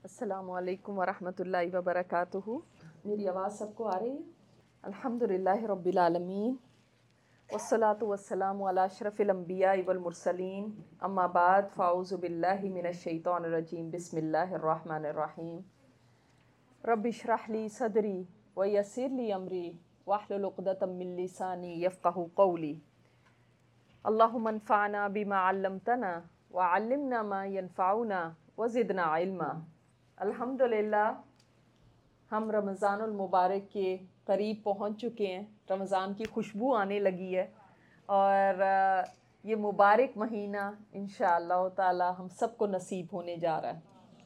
अस्सलामु अलैकुम वरहमतुल्लाहि वबरकातुहू। मेरी आवाज़ सबको आ रही है? अल्हम्दुलिल्लाहि रब्बिल आलमीन वस्सलातु वस्सलामु अला अशरफिल अंबिया वल मुरसलीन अम्मा बाद फ़ाऊज़ु बिल्लाहि मिनश शैतानिर रजीम बिस्मिल्लाहिर रहमानिर रहीम। रब्बि इश्रह ली सदरी व यस्सिर ली अमरी वहलुल उक़दतम मिन लिसानी यफ़क़हू क़ौली। अल्लाहुम्मा अन्फ़अना बिमा अल्लमतना व अल्लिमना मा यनफ़अुना व ज़िदना इल्मा। अल्हम्दुलिल्लाह, हम रमज़ानुल मुबारक के करीब पहुंच चुके हैं। रमज़ान की खुशबू आने लगी है और ये मुबारक महीना इंशाअल्लाह ताला हम सबको नसीब होने जा रहा है।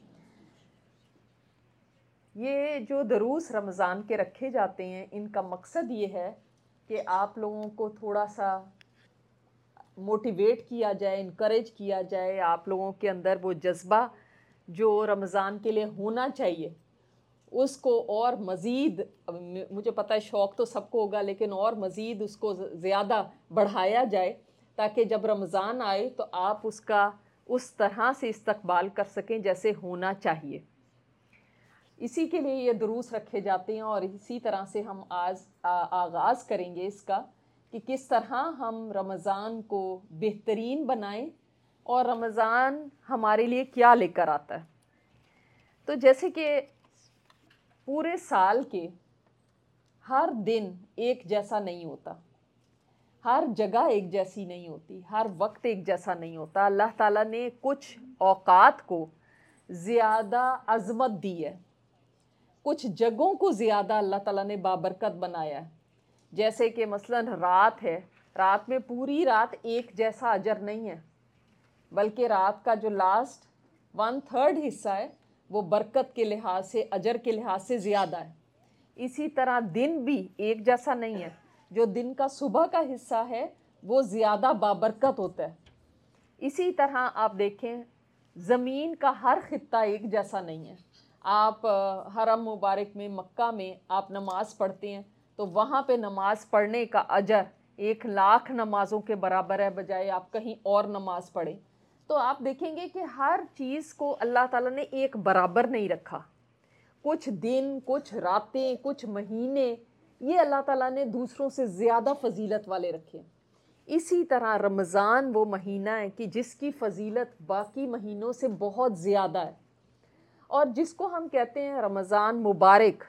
ये जो दरूस रमज़ान के रखे जाते हैं, इनका मकसद ये है कि आप लोगों को थोड़ा सा मोटिवेट किया जाए, इनकरेज किया जाए, आप लोगों के अंदर वो जज्बा जो रमज़ान के लिए होना चाहिए उसको और मज़ीद, मुझे पता है शौक़ तो सबको होगा, लेकिन और मज़ीद उसको ज़्यादा बढ़ाया जाए ताकि जब रमज़ान आए तो आप उसका उस तरह से इस्तकबाल कर सकें जैसे होना चाहिए। इसी के लिए ये दुरूस रखे जाते हैं और इसी तरह से हम आज आगाज़ करेंगे इसका कि किस तरह हम रमज़ान को बेहतरीन बनाएं और रमज़ान हमारे लिए क्या लेकर आता है। तो जैसे कि पूरे साल के हर दिन एक जैसा नहीं होता, हर जगह एक जैसी नहीं होती, हर वक्त एक जैसा नहीं होता। अल्लाह ताला ने कुछ औकात को ज़्यादा अज़मत दी है, कुछ जगहों को ज़्यादा अल्लाह ताला ने बाबरकत बनाया है। जैसे कि मसलन रात है, रात में पूरी रात एक जैसा अजर नहीं है, बल्कि रात का जो लास्ट 1/3 हिस्सा है वो बरकत के लिहाज से, अजर के लिहाज से ज़्यादा है। इसी तरह दिन भी एक जैसा नहीं है, जो दिन का सुबह का हिस्सा है वो ज़्यादा बाबरकत होता है। इसी तरह आप देखें ज़मीन का हर ख़ित्ता एक जैसा नहीं है। आप हरम मुबारक में, मक्का में आप नमाज़ पढ़ते हैं तो वहाँ पे नमाज़ पढ़ने का अजर 1,00,000 नमाज़ों के बराबर है, बजाय आप कहीं और नमाज़ पढ़ें। तो आप देखेंगे कि हर चीज़ को अल्लाह ताला ने एक बराबर नहीं रखा। कुछ दिन, कुछ रातें, कुछ महीने ये अल्लाह ताला ने दूसरों से ज़्यादा फ़जीलत वाले रखे। इसी तरह रमज़ान वो महीना है कि जिसकी फ़जीलत बाकी महीनों से बहुत ज़्यादा है और जिसको हम कहते हैं रमज़ान मुबारक,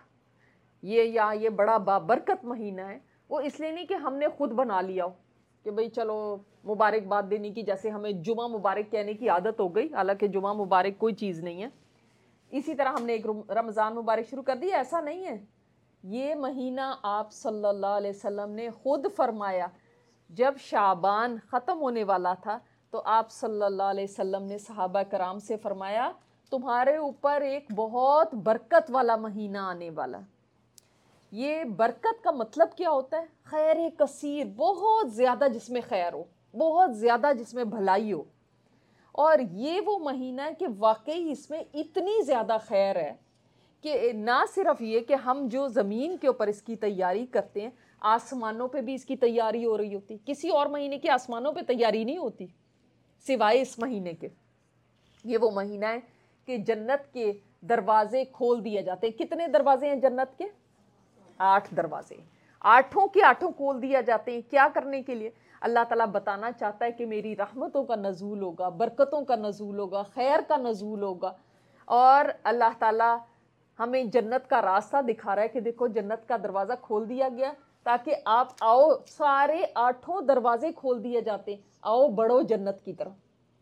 ये बड़ा बाबरकत महीना है। वो इसलिए नहीं कि हमने ख़ुद बना लिया हो कि भाई चलो मुबारकबाद देने की, जैसे हमें जुमा मुबारक कहने की आदत हो गई, हालांकि जुमा मुबारक कोई चीज़ नहीं है। इसी तरह हमने एक रमज़ान मुबारक शुरू कर दिया, ऐसा नहीं है। ये महीना आप सल्लल्लाहु अलैहि वसल्लम ने ख़ुद फरमाया, जब शाबान ख़त्म होने वाला था तो आप सल्लल्लाहु अलैहि वसल्लम ने सहाबा कराम से फरमाया, तुम्हारे ऊपर एक बहुत बरकत वाला महीना आने वाला। ये बरकत का मतलब क्या होता है? खैर कसीर, बहुत ज़्यादा जिसमें खैर हो, बहुत ज़्यादा जिसमें भलाई हो। और ये वो महीना है कि वाकई इसमें इतनी ज़्यादा खैर है कि ना सिर्फ ये कि हम जो ज़मीन के ऊपर इसकी तैयारी करते हैं, आसमानों पे भी इसकी तैयारी हो रही होती। किसी और महीने की आसमानों पे तैयारी नहीं होती सिवाय इस महीने के। ये वो महीना है कि जन्नत के दरवाजे खोल दिए जाते हैं। कितने दरवाजे हैं जन्नत के? 8 दरवाजे, 8 के 8 खोल दिया जाते हैं। क्या करने के लिए? अल्लाह ताला बताना चाहता है कि मेरी रहमतों का नज़ूल होगा, बरकतों का नज़ूल होगा, खैर का नज़ूल होगा। और अल्लाह ताला हमें जन्नत का रास्ता दिखा रहा है कि देखो जन्नत का दरवाज़ा खोल दिया गया ताकि आप आओ। सारे 8 दरवाजे खोल दिए जाते हैं, आओ बढ़ो जन्नत की तरफ।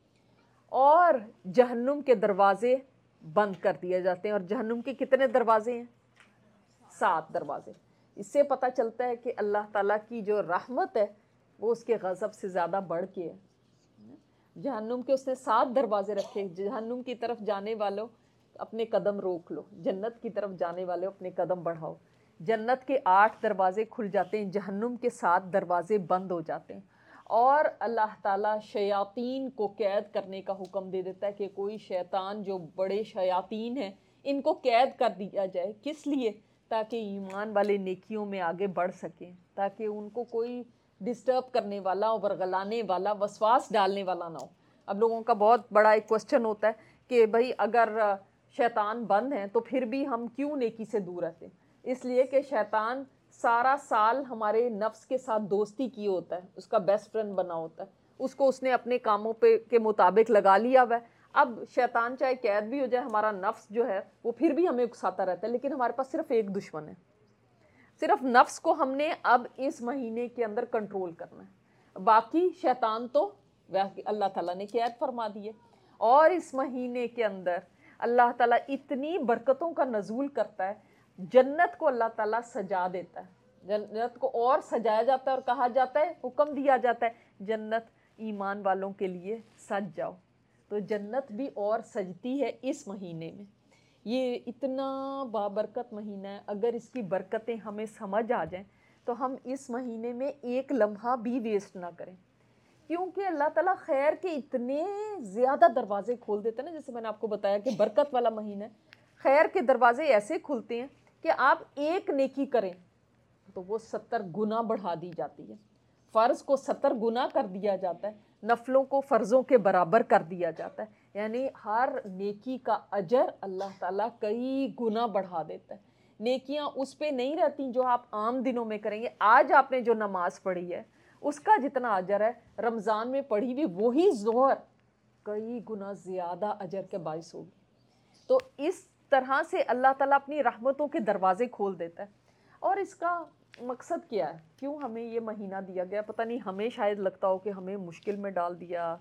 और जहन्नुम के दरवाजे बंद कर दिए जाते हैं। और जहन्नुम के कितने दरवाजे हैं? 7 दरवाजे। इससे पता चलता है कि अल्लाह ताला की जो रहमत है वो उसके गज़ब से ज़्यादा बढ़ के है। जहन्नुम के उसने 7 दरवाजे रखे। जहन्नुम की तरफ जाने वालों अपने कदम रोक लो, जन्नत की तरफ जाने वाले अपने कदम बढ़ाओ। जन्नत के 8 दरवाजे खुल जाते हैं, जहन्नुम के 7 दरवाजे बंद हो जाते हैं। और अल्लाह ताला शयातीन को कैद करने का हुक्म दे देता है कि कोई शैतान जो बड़े शयातीन हैं इनको कैद कर दिया जाए। किस लिए? ताकि ईमान वाले नेकियों में आगे बढ़ सकें, ताकि उनको कोई डिस्टर्ब करने वाला, वर्गलाने वाला, वसवास डालने वाला ना हो। अब लोगों का बहुत बड़ा एक क्वेश्चन होता है कि भाई अगर شیطان بند ہیں تو پھر بھی ہم کیوں نیکی سے دور رہتے ہیں؟ اس لیے کہ شیطان سارا سال ہمارے نفس کے ساتھ دوستی کی ہوتا ہے، اس کا بیسٹ فرینڈ بنا ہوتا ہے، اس نے اپنے کاموں پہ کے مطابق لگا لیا ہوا ہے۔ اب شیطان چاہے قید بھی ہو جائے، ہمارا نفس جو ہے وہ پھر بھی ہمیں اکساتا رہتا ہے، لیکن ہمارے پاس صرف ایک دشمن ہے، صرف نفس کو ہم نے اب اس مہینے کے اندر کنٹرول کرنا ہے، باقی شیطان تو اللہ تعالیٰ نے قید فرما دیے۔ اور اس مہینے کے اندر اللہ تعالیٰ اتنی برکتوں کا نزول کرتا ہے، جنت کو اللہ تعالیٰ سجا دیتا ہے، جنت کو اور سجایا جاتا ہے، اور کہا جاتا ہے، حکم دیا جاتا ہے جنت ایمان والوں کے لیے سج جاؤ۔ تو جنت بھی اور سجتی ہے اس مہینے میں۔ یہ اتنا بابرکت مہینہ ہے، اگر اس کی برکتیں ہمیں سمجھ آ جائیں تو ہم اس مہینے میں ایک لمحہ بھی ویسٹ نہ کریں، کیونکہ اللہ تعالیٰ خیر کے اتنے زیادہ دروازے کھول دیتے ہیں نا، جیسے میں نے آپ کو بتایا کہ برکت والا مہینہ ہے، خیر کے دروازے ایسے کھلتے ہیں کہ آپ ایک نیکی کریں تو وہ 70 گنا بڑھا دی جاتی ہے، فرض کو 70 گنا کر دیا جاتا ہے، نفلوں کو فرضوں کے برابر کر دیا جاتا ہے، یعنی ہر نیکی کا اجر اللہ تعالیٰ کئی گنا بڑھا دیتا ہے۔ نیکیاں اس پہ نہیں رہتی جو آپ عام دنوں میں کریں گے۔ آج آپ نے جو نماز پڑھی ہے اس کا جتنا اجر ہے رمضان میں پڑھی ہوئی وہی ظہر کئی گنا زیادہ اجر کے باعث ہوگی۔ تو اس طرح سے اللہ تعالیٰ اپنی رحمتوں کے دروازے کھول دیتا ہے۔ اور اس کا مقصد کیا ہے؟ کیوں ہمیں یہ مہینہ دیا گیا؟ پتہ نہیں، ہمیں شاید لگتا ہو کہ ہمیں مشکل میں ڈال دیا،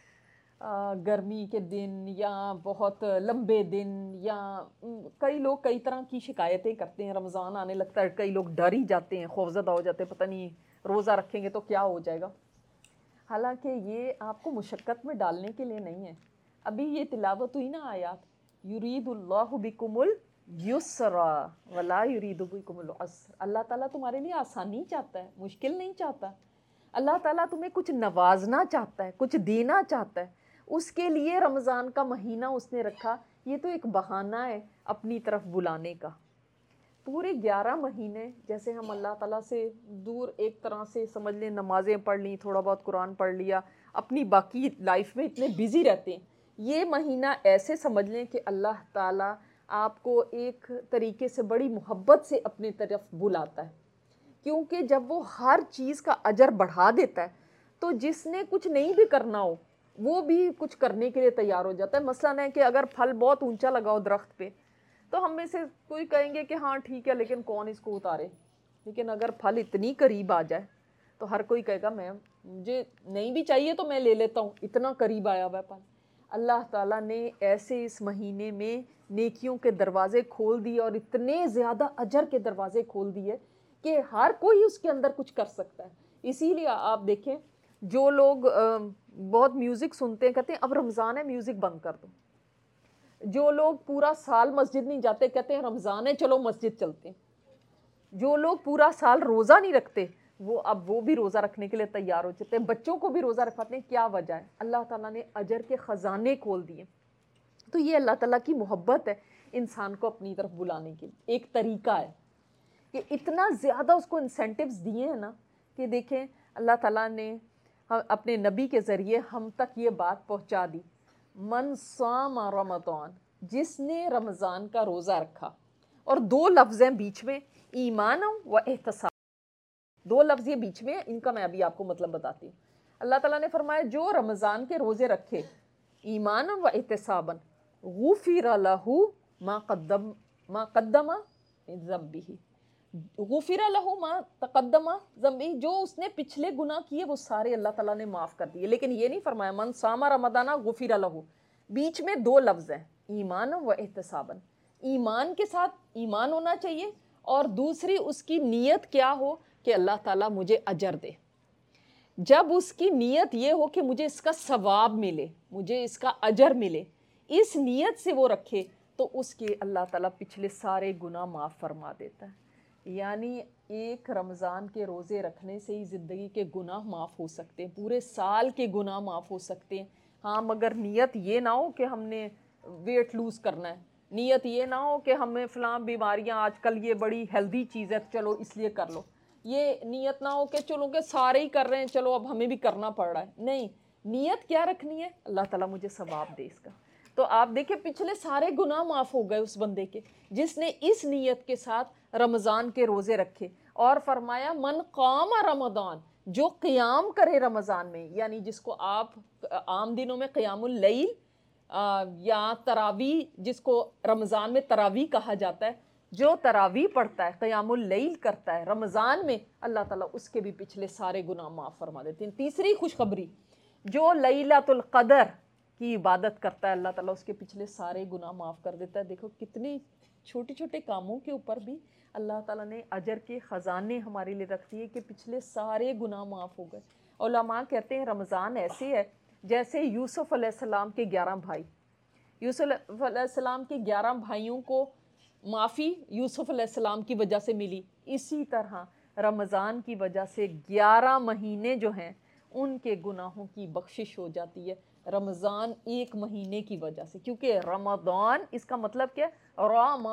گرمی کے دن یا بہت لمبے دن، یا کئی لوگ کئی طرح کی شکایتیں کرتے ہیں، رمضان آنے لگتا ہے کئی لوگ ڈر ہی جاتے ہیں، خوفزدہ ہو جاتے ہیں، پتہ نہیں روزہ رکھیں گے تو کیا ہو جائے گا۔ حالانکہ یہ آپ کو مشقت میں ڈالنے کے لیے نہیں ہے۔ ابھی یہ تلاوت ہوئی نا آیات، یرید اللہ بکم الیسر ولا یرید بکم العسر، اللہ تعالیٰ تمہارے لیے آسانی چاہتا ہے، مشکل نہیں چاہتا۔ اللہ تعالیٰ تمہیں کچھ نوازنا چاہتا ہے، کچھ دینا چاہتا ہے، اس کے لیے رمضان کا مہینہ اس نے رکھا۔ یہ تو ایک بہانہ ہے اپنی طرف بلانے کا۔ پورے 11 مہینے جیسے ہم اللہ تعالیٰ سے دور، ایک طرح سے سمجھ لیں نمازیں پڑھ لیں، تھوڑا بہت قرآن پڑھ لیا، اپنی باقی لائف میں اتنے بیزی رہتے ہیں، یہ مہینہ ایسے سمجھ لیں کہ اللہ تعالیٰ آپ کو ایک طریقے سے بڑی محبت سے اپنی طرف بلاتا ہے، کیونکہ جب وہ ہر چیز کا اجر بڑھا دیتا ہے تو جس نے کچھ نہیں بھی کرنا ہو وہ بھی کچھ کرنے کے لیے تیار ہو جاتا ہے۔ مثلاً ہے کہ اگر پھل بہت اونچا لگا ہو درخت پہ تو ہم میں سے کوئی کہیں گے کہ ہاں ٹھیک ہے لیکن کون اس کو اتارے، لیکن اگر پھل اتنی قریب آ جائے تو ہر کوئی کہے گا مجھے نہیں بھی چاہیے تو میں لے لیتا ہوں، اتنا قریب آیا ہوا ہے پھل۔ اللہ تعالیٰ نے ایسے اس مہینے میں نیکیوں کے دروازے کھول دیے اور اتنے زیادہ اجر کے دروازے کھول دیے کہ ہر کوئی اس کے اندر کچھ کر سکتا ہے۔ اسی لیے آپ دیکھیں جو لوگ بہت میوزک سنتے ہیں کہتے ہیں اب رمضان ہے میوزک بند کر دو، جو لوگ پورا سال مسجد نہیں جاتے کہتے ہیں رمضان ہے چلو مسجد چلتے ہیں، جو لوگ پورا سال روزہ نہیں رکھتے وہ بھی روزہ رکھنے کے لیے تیار ہو جاتے ہیں، بچوں کو بھی روزہ رکھواتے ہیں۔ کیا وجہ ہے؟ اللہ تعالیٰ نے اجر کے خزانے کھول دیے۔ تو یہ اللہ تعالیٰ کی محبت ہے انسان کو اپنی طرف بلانے کی، ایک طریقہ ہے کہ اتنا زیادہ اس کو انسینٹیوز دیے ہیں نا کہ دیکھیں اللہ تعالیٰ نے اپنے نبی کے ذریعے ہم تک یہ بات پہنچا دی، من صام رمضان، جس نے رمضان کا روزہ رکھا، اور 2 لفظ ہیں بیچ میں، ایمان و احتساب، 2 لفظ یہ بیچ میں، ان کا میں ابھی آپ کو مطلب بتاتی ہوں۔ اللہ تعالیٰ نے فرمایا جو رمضان کے روزے رکھے ایمان و احتسابا غفر لہ ما قدم ذنبہ، غفر لہ ما تقدم ذنبہ، جو اس نے پچھلے گناہ کیے وہ سارے اللہ تعالیٰ نے معاف کر دیے۔ لیکن یہ نہیں فرمایا من صام رمضان غفر لہ، بیچ میں 2 لفظ ہیں، ایمان و احتسابا، ایمان کے ساتھ ایمان ہونا چاہیے، اور دوسری اس کی نیت کیا ہو کہ اللہ تعالیٰ مجھے اجر دے۔ جب اس کی نیت یہ ہو کہ مجھے اس کا ثواب ملے، مجھے اس کا اجر ملے، اس نیت سے وہ رکھے تو اس کے اللہ تعالیٰ پچھلے سارے گناہ معاف فرما دیتا ہے۔ یعنی ایک رمضان کے روزے رکھنے سے ہی زندگی کے گناہ معاف ہو سکتے ہیں، پورے سال کے گناہ معاف ہو سکتے ہیں۔ ہاں مگر نیت یہ نہ ہو کہ ہم نے ویٹ لوز کرنا ہے، نیت یہ نہ ہو کہ ہمیں فلاں بیماریاں آج کل یہ بڑی ہیلدی چیز ہے چلو اس لیے کر لو، یہ نیت نہ ہو کہ چلو کہ سارے ہی کر رہے ہیں چلو اب ہمیں بھی کرنا پڑ رہا ہے۔ نہیں، نیت کیا رکھنی ہے؟ اللہ تعالیٰ مجھے ثواب دے اس کا، تو آپ دیکھیں پچھلے سارے گناہ معاف ہو گئے اس بندے کے جس نے اس نیت کے ساتھ رمضان کے روزے رکھے. اور فرمایا من قام رمضان، جو قیام کرے رمضان میں، یعنی جس کو آپ عام دنوں میں قیام اللیل یا تراویح، جس کو رمضان میں تراویح کہا جاتا ہے، جو تراویح پڑھتا ہے، قیام اللیل کرتا ہے رمضان میں، اللہ تعالیٰ اس کے بھی پچھلے سارے گناہ معاف فرما دیتے ہیں. تیسری خوشخبری، جو لیلۃ القدر کی عبادت کرتا ہے اللہ تعالیٰ اس کے پچھلے سارے گناہ معاف کر دیتا ہے. دیکھو کتنے چھوٹے چھوٹے کاموں کے اوپر بھی اللہ تعالیٰ نے اجر کے خزانے ہمارے لیے رکھ دیے کہ پچھلے سارے گناہ معاف ہو گئے. علماء کہتے ہیں رمضان ایسے ہے جیسے یوسف علیہ السلام کے 11 بھائی، یوسف علیہ السلام کے 11 بھائیوں کو معافی یوسف علیہ السلام کی وجہ سے ملی، اسی طرح رمضان کی وجہ سے 11 مہینے جو ہیں ان کے گناہوں کی بخشش ہو جاتی ہے رمضان ایک مہینے کی وجہ سے. کیونکہ رمضان اس کا مطلب کیا ہے؟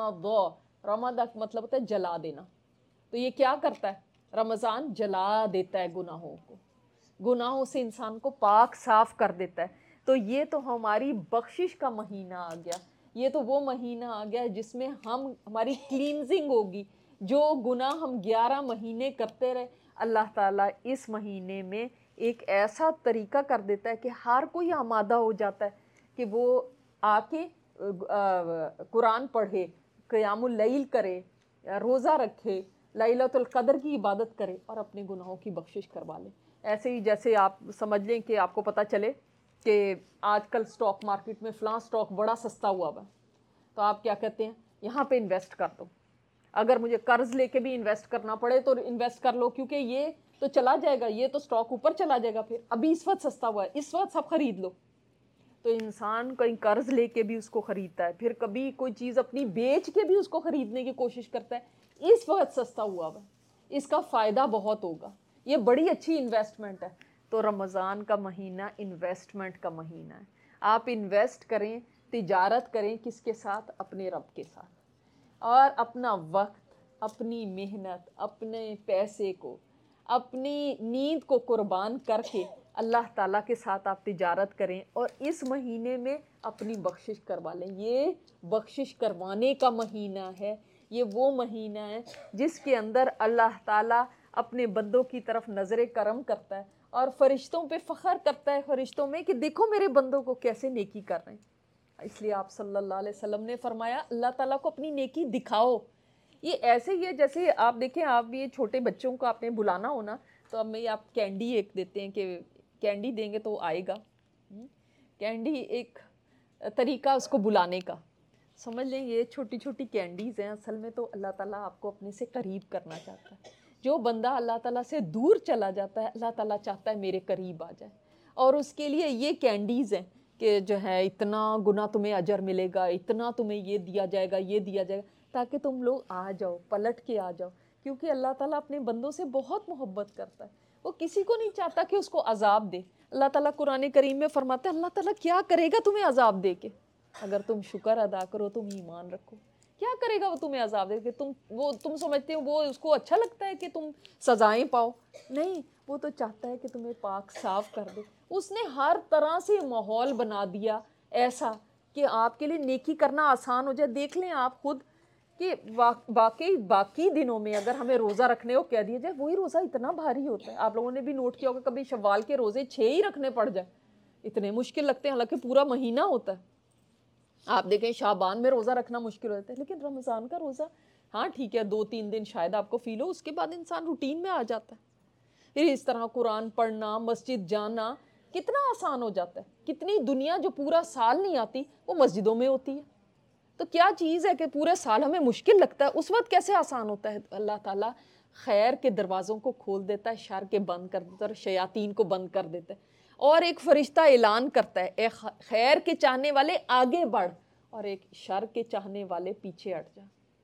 رمضان کا مطلب ہوتا ہے جلا دینا. تو یہ کیا کرتا ہے؟ رمضان جلا دیتا ہے گناہوں کو، گناہوں سے انسان کو پاک صاف کر دیتا ہے. تو یہ تو ہماری بخشش کا مہینہ آ گیا، یہ تو وہ مہینہ آ گیا جس میں ہماری کلینزنگ ہوگی. جو گناہ ہم 11 مہینے کرتے رہے، اللہ تعالیٰ اس مہینے میں ایک ایسا طریقہ کر دیتا ہے کہ ہر کوئی آمادہ ہو جاتا ہے کہ وہ آ کے قرآن پڑھے، قیام اللیل کرے، روزہ رکھے، لیلۃ القدر کی عبادت کرے اور اپنے گناہوں کی بخشش کروا لے. ایسے ہی جیسے آپ سمجھ لیں کہ آپ کو پتہ چلے کہ آج کل سٹاک مارکیٹ میں فلاں سٹاک بڑا سستا ہوا ہوا، تو آپ کیا کہتے ہیں؟ یہاں پہ انویسٹ کر دو. اگر مجھے قرض لے کے بھی انویسٹ کرنا پڑے تو انویسٹ کر لو، کیونکہ یہ تو چلا جائے گا، یہ تو سٹاک اوپر چلا جائے گا، پھر ابھی اس وقت سستا ہوا ہے، اس وقت سب خرید لو. تو انسان کہیں قرض لے کے بھی اس کو خریدتا ہے، پھر کبھی کوئی چیز اپنی بیچ کے بھی اس کو خریدنے کی کوشش کرتا ہے، اس وقت سستا ہوا ہوا، اس کا فائدہ بہت ہوگا، یہ بڑی اچھی انویسٹمنٹ ہے. تو رمضان کا مہینہ انویسٹمنٹ کا مہینہ ہے. آپ انویسٹ کریں، تجارت کریں، کس کے ساتھ؟ اپنے رب کے ساتھ. اور اپنا وقت، اپنی محنت، اپنے پیسے کو، اپنی نیند کو قربان کر کے اللہ تعالیٰ کے ساتھ آپ تجارت کریں اور اس مہینے میں اپنی بخشش کروا لیں. یہ بخشش کروانے کا مہینہ ہے، یہ وہ مہینہ ہے جس کے اندر اللہ تعالیٰ اپنے بندوں کی طرف نظر کرم کرتا ہے اور فرشتوں پہ فخر کرتا ہے، فرشتوں میں، کہ دیکھو میرے بندوں کو کیسے نیکی کر رہے ہیں. اس لیے آپ صلی اللہ علیہ وسلم نے فرمایا اللہ تعالیٰ کو اپنی نیکی دکھاؤ. یہ ایسے ہی ہے جیسے آپ دیکھیں، آپ یہ چھوٹے بچوں کو آپ نے بلانا ہونا تو اب میں آپ کینڈی ایک دیتے ہیں کہ کینڈی دیں گے تو آئے گا. کینڈی ایک طریقہ اس کو بلانے کا. سمجھ لیں یہ چھوٹی چھوٹی کینڈیز ہیں، اصل میں تو اللہ تعالیٰ آپ کو اپنے سے قریب کرنا چاہتا ہے. جو بندہ اللہ تعالیٰ سے دور چلا جاتا ہے اللہ تعالیٰ چاہتا ہے میرے قریب آ جائے، اور اس کے لیے یہ کینڈیز ہیں کہ جو ہے اتنا گنا تمہیں اجر ملے گا، اتنا تمہیں یہ دیا جائے گا، یہ دیا جائے گا، تاکہ تم لوگ آ جاؤ، پلٹ کے آ جاؤ. کیونکہ اللہ تعالیٰ اپنے بندوں سے بہت محبت کرتا ہے، وہ کسی کو نہیں چاہتا کہ اس کو عذاب دے. اللہ تعالیٰ قرآن کریم میں فرماتا ہے اللہ تعالیٰ کیا کرے گا تمہیں عذاب دے کے؟ اگر تم شکر ادا کرو، تم ایمان رکھو، کیا کرے گا وہ تمہیں عذاب دے کے؟ تم سمجھتے ہو وہ اس کو اچھا لگتا ہے کہ تم سزائیں پاؤ؟ نہیں، وہ تو چاہتا ہے کہ تمہیں پاک صاف کر دے. اس نے ہر طرح سے ماحول بنا دیا ایسا کہ آپ کے لیے نیکی کرنا آسان ہو جائے. دیکھ لیں آپ خود کہ باقی دنوں میں اگر ہمیں روزہ رکھنے کو کہہ دیا جائے، وہی روزہ اتنا بھاری ہوتا ہے. آپ لوگوں نے بھی نوٹ کیا ہوگا کبھی شوال کے روزے 6 ہی رکھنے پڑ جائے، اتنے مشکل لگتے ہیں، حالانکہ پورا مہینہ ہوتا ہے. آپ دیکھیں شعبان میں روزہ رکھنا مشکل ہوتا ہے، لیکن رمضان کا روزہ ہاں ٹھیک ہے 2-3 دن شاید آپ کو فیل ہو، اس کے بعد انسان روٹین میں آ جاتا ہے. پھر اس طرح قرآن پڑھنا، مسجد جانا کتنا آسان ہو جاتا ہے. کتنی دنیا جو پورا سال نہیں آتی وہ مسجدوں میں ہوتی ہے. تو کیا چیز ہے کہ پورے سال ہمیں مشکل لگتا ہے، اس وقت کیسے آسان ہوتا ہے؟ اللہ تعالیٰ خیر کے دروازوں کو کھول دیتا ہے، شر کے بند کر دیتا ہے، اور شیاطین کو بند کر دیتا ہے. اور ایک فرشتہ اعلان کرتا ہے اے خیر کے چاہنے والے آگے بڑھ، اور ایک شر کے چاہنے والے پیچھے ہٹ جا.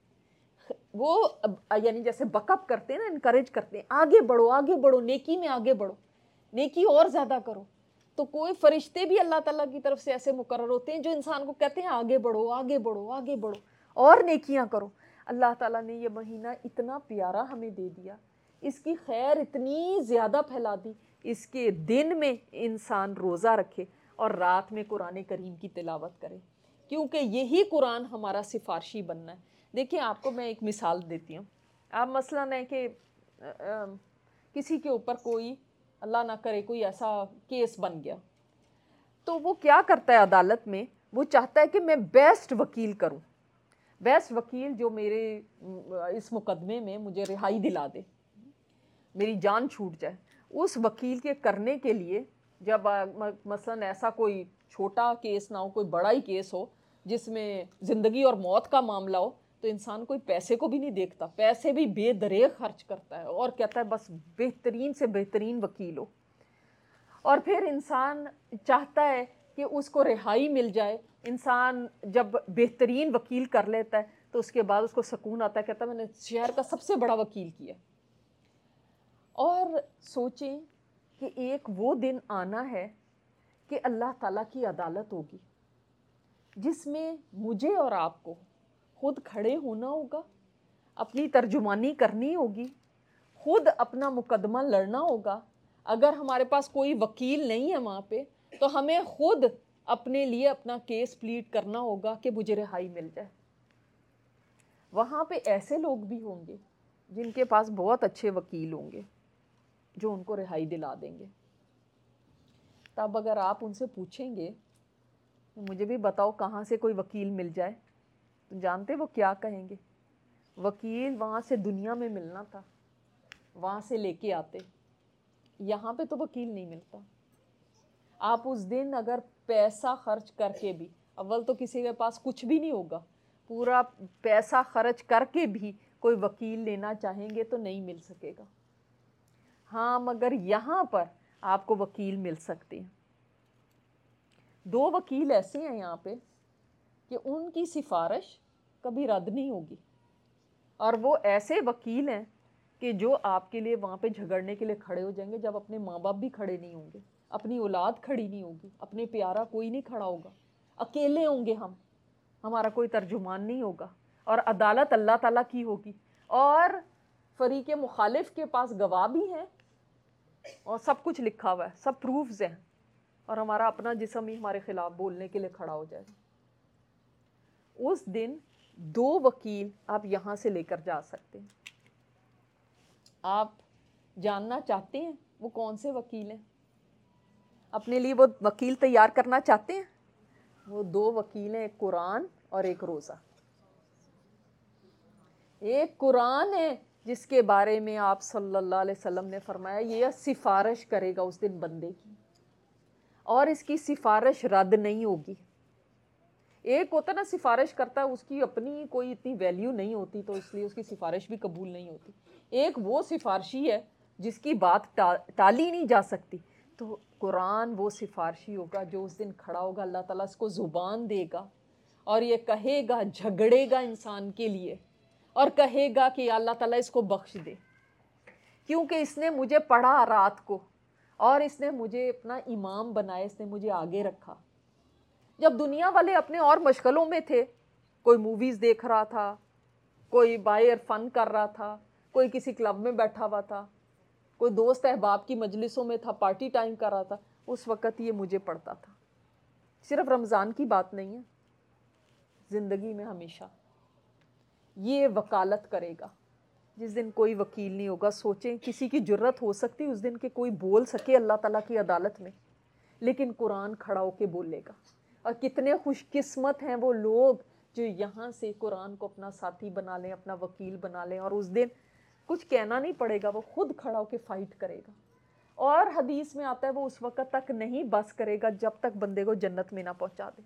وہ یعنی جیسے بک اپ کرتے ہیں نا، انکریج کرتے ہیں، آگے بڑھو، آگے بڑھو، نیکی میں آگے بڑھو، نیکی اور زیادہ کرو. تو کوئی فرشتے بھی اللہ تعالیٰ کی طرف سے ایسے مقرر ہوتے ہیں جو انسان کو کہتے ہیں آگے بڑھو، آگے بڑھو، آگے بڑھو اور نیکیاں کرو. اللہ تعالیٰ نے یہ مہینہ اتنا پیارا ہمیں دے دیا، اس کی خیر اتنی زیادہ پھیلا دی. اس کے دن میں انسان روزہ رکھے اور رات میں قرآن کریم کی تلاوت کرے. کیونکہ یہی قرآن ہمارا سفارشی بننا ہے. دیکھیں آپ کو میں ایک مثال دیتی ہوں. آپ مثلاً ہے کہ کسی کے اوپر کوئی اللہ نہ کرے کوئی ایسا کیس بن گیا, تو وہ کیا کرتا ہے عدالت میں, وہ چاہتا ہے کہ میں بیسٹ وکیل کروں, بیسٹ وکیل جو میرے اس مقدمے میں مجھے رہائی دلا دے, میری جان چھوٹ جائے. اس وکیل کے کرنے کے لیے جب مثلاً ایسا کوئی چھوٹا کیس نہ ہو, کوئی بڑا ہی کیس ہو جس میں زندگی اور موت کا معاملہ ہو, تو انسان کوئی پیسے کو بھی نہیں دیکھتا, پیسے بھی بے دریغ خرچ کرتا ہے اور کہتا ہے بس بہترین سے بہترین وکیل ہو. اور پھر انسان چاہتا ہے کہ اس کو رہائی مل جائے. انسان جب بہترین وکیل کر لیتا ہے تو اس کے بعد اس کو سکون آتا ہے, کہتا ہے میں نے شہر کا سب سے بڑا وکیل کیا. اور سوچیں کہ ایک وہ دن آنا ہے کہ اللہ تعالیٰ کی عدالت ہوگی جس میں مجھے اور آپ کو خود کھڑے ہونا ہوگا, اپنی ترجمانی کرنی ہوگی, خود اپنا مقدمہ لڑنا ہوگا. اگر ہمارے پاس کوئی وکیل نہیں ہے وہاں پہ تو ہمیں خود اپنے لیے اپنا کیس پلیڈ کرنا ہوگا کہ مجھے رہائی مل جائے. وہاں پہ ایسے لوگ بھی ہوں گے جن کے پاس بہت اچھے وکیل ہوں گے جو ان کو رہائی دلا دیں گے. تب اگر آپ ان سے پوچھیں گے مجھے بھی بتاؤ کہاں سے کوئی وکیل مل جائے, تو جانتے وہ کیا کہیں گے؟ وکیل وہاں سے دنیا میں ملنا تھا, وہاں سے لے کے آتے, یہاں پہ تو وکیل نہیں ملتا. آپ اس دن اگر پیسہ خرچ کر کے بھی, اول تو کسی کے پاس کچھ بھی نہیں ہوگا, پورا پیسہ خرچ کر کے بھی کوئی وکیل لینا چاہیں گے تو نہیں مل سکے گا. ہاں مگر یہاں پر آپ کو وکیل مل سکتے ہیں. 2 وکیل ایسے ہیں یہاں پہ کہ ان کی سفارش کبھی رد نہیں ہوگی, اور وہ ایسے وکیل ہیں کہ جو آپ کے لیے وہاں پہ جھگڑنے کے لیے کھڑے ہو جائیں گے جب اپنے ماں باپ بھی کھڑے نہیں ہوں گے, اپنی اولاد کھڑی نہیں ہوگی, اپنے پیارا کوئی نہیں کھڑا ہوگا, اکیلے ہوں گے ہم, ہمارا کوئی ترجمان نہیں ہوگا, اور عدالت اللہ تعالیٰ کی ہوگی, اور فریق مخالف کے پاس گواہ بھی ہیں اور سب کچھ لکھا ہوا ہے, سب پروفز ہیں, اور ہمارا اپنا جسم ہی ہمارے خلاف بولنے کے لیے کھڑا ہو جائے گا. اس دن 2 وکیل آپ یہاں سے لے کر جا سکتے ہیں. آپ جاننا چاہتے ہیں وہ کون سے وکیل ہیں؟ اپنے لیے وہ وکیل تیار کرنا چاہتے ہیں؟ وہ 2 وکیل ہیں, ایک قرآن اور ایک روزہ. ایک قرآن ہے جس کے بارے میں آپ صلی اللہ علیہ وسلم نے فرمایا یہ سفارش کرے گا اس دن بندے کی, اور اس کی سفارش رد نہیں ہوگی. ایک ہوتا نا سفارش کرتا ہے, اس کی اپنی کوئی اتنی ویلیو نہیں ہوتی تو اس لیے اس کی سفارش بھی قبول نہیں ہوتی. ایک وہ سفارشی ہے جس کی بات ٹالی نہیں جا سکتی. تو قرآن وہ سفارشی ہوگا جو اس دن کھڑا ہوگا, اللہ تعالیٰ اس کو زبان دے گا اور یہ کہے گا, جھگڑے گا انسان کے لیے اور کہے گا کہ اللہ تعالیٰ اس کو بخش دے, کیونکہ اس نے مجھے پڑھا رات کو اور اس نے مجھے اپنا امام بنایا, اس نے مجھے آگے رکھا. جب دنیا والے اپنے اور مشغلوں میں تھے, کوئی موویز دیکھ رہا تھا, کوئی باہر فن کر رہا تھا, کوئی کسی کلب میں بیٹھا ہوا تھا, کوئی دوست احباب کی مجلسوں میں تھا, پارٹی ٹائم کر رہا تھا, اس وقت یہ مجھے پڑھتا تھا. صرف رمضان کی بات نہیں ہے, زندگی میں ہمیشہ یہ وکالت کرے گا. جس دن کوئی وکیل نہیں ہوگا, سوچیں کسی کی جرت ہو سکتی اس دن کہ کوئی بول سکے اللہ تعالیٰ کی عدالت میں, لیکن قرآن کھڑا ہو کے بولے گا. اور کتنے خوش قسمت ہیں وہ لوگ جو یہاں سے قرآن کو اپنا ساتھی بنا لیں, اپنا وکیل بنا لیں, اور اس دن کچھ کہنا نہیں پڑے گا, وہ خود کھڑا ہو کے فائٹ کرے گا. اور حدیث میں آتا ہے وہ اس وقت تک نہیں بس کرے گا جب تک بندے کو جنت میں نہ پہنچا دے.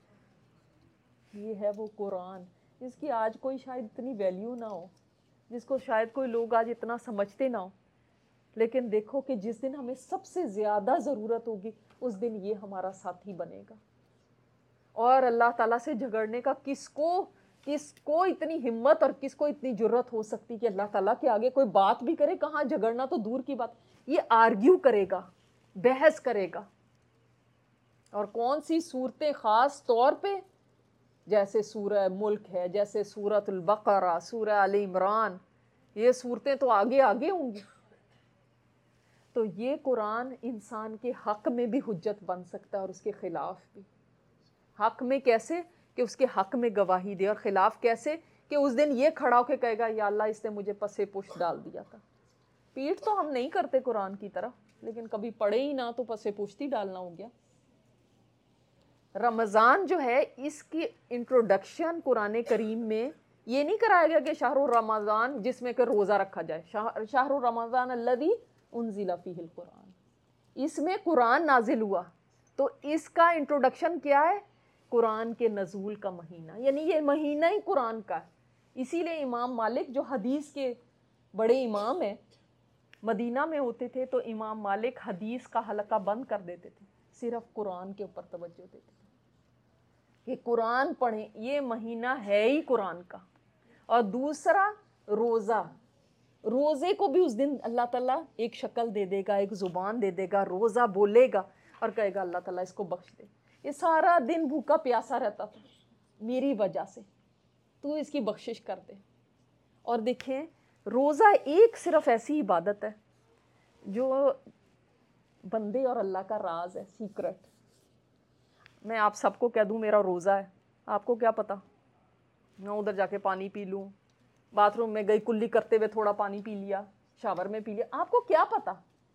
یہ ہے وہ قرآن جس کی آج کوئی شاید اتنی ویلیو نہ ہو, جس کو شاید کوئی لوگ آج اتنا سمجھتے نہ ہو, لیکن دیکھو کہ جس دن ہمیں سب سے زیادہ ضرورت ہوگی اس دن یہ ہمارا ساتھی بنے گا. اور اللہ تعالیٰ سے جھگڑنے کا کس کو اتنی ہمت اور کس کو اتنی جرت ہو سکتی کہ اللہ تعالیٰ کے آگے کوئی بات بھی کرے, کہاں جھگڑنا تو دور کی بات, یہ آرگیو کرے گا, بحث کرے گا. اور کون سی صورتیں خاص طور پہ, جیسے سورہ ملک ہے, جیسے سورۃ البقرہ, سورہ آل عمران, یہ صورتیں تو آگے آگے ہوں گی. تو یہ قرآن انسان کے حق میں بھی حجت بن سکتا ہے اور اس کے خلاف بھی. حق میں کیسے کہ اس کے حق میں گواہی دے، اور خلاف کیسے کہ اس دن یہ کھڑا ہو کے کہے گا یا اللہ اس نے مجھے پسے پشت ڈال دیا تھا۔ پیٹھ تو ہم نہیں کرتے قرآن کی طرف، لیکن کبھی پڑھے ہی نہ تو پسے پشت ہی ڈالنا ہو گیا۔ رمضان جو ہے اس کی انٹروڈکشن قرآن کریم میں یہ نہیں کرایا گیا کہ شہر رمضان جس میں کہ روزہ رکھا جائے، شہر رمضان الذی انزل فیہ القرآن، اس میں قرآن نازل ہوا، تو اس کا انٹروڈکشن کیا ہے؟ قرآن کے نزول کا مہینہ، یعنی یہ مہینہ ہی قرآن کا ہے۔ اسی لیے امام مالک جو حدیث کے بڑے امام ہیں، مدینہ میں ہوتے تھے تو امام مالک حدیث کا حلقہ بند کر دیتے تھے، صرف قرآن کے اوپر توجہ دیتے تھے کہ قرآن پڑھیں، یہ مہینہ ہے ہی قرآن کا۔ اور دوسرا روزہ، روزے کو بھی اس دن اللہ تعالیٰ ایک شکل دے دے گا، ایک زبان دے دے گا، روزہ بولے گا اور کہے گا اللہ تعالیٰ اس کو بخش دے، یہ سارا دن بھوکا پیاسا رہتا تھا میری وجہ سے، تو اس کی بخشش کر دے۔ اور دیکھیں روزہ ایک صرف ایسی عبادت ہے جو بندے اور اللہ کا راز ہے، سیکرٹ۔ میں آپ سب کو کہہ دوں میرا روزہ ہے، آپ کو کیا پتہ؟ میں ادھر جا کے پانی پی لوں، باتھ روم میں گئی کلی کرتے ہوئے تھوڑا پانی پی لیا، شاور میں پی لیا، آپ کو کیا پتہ؟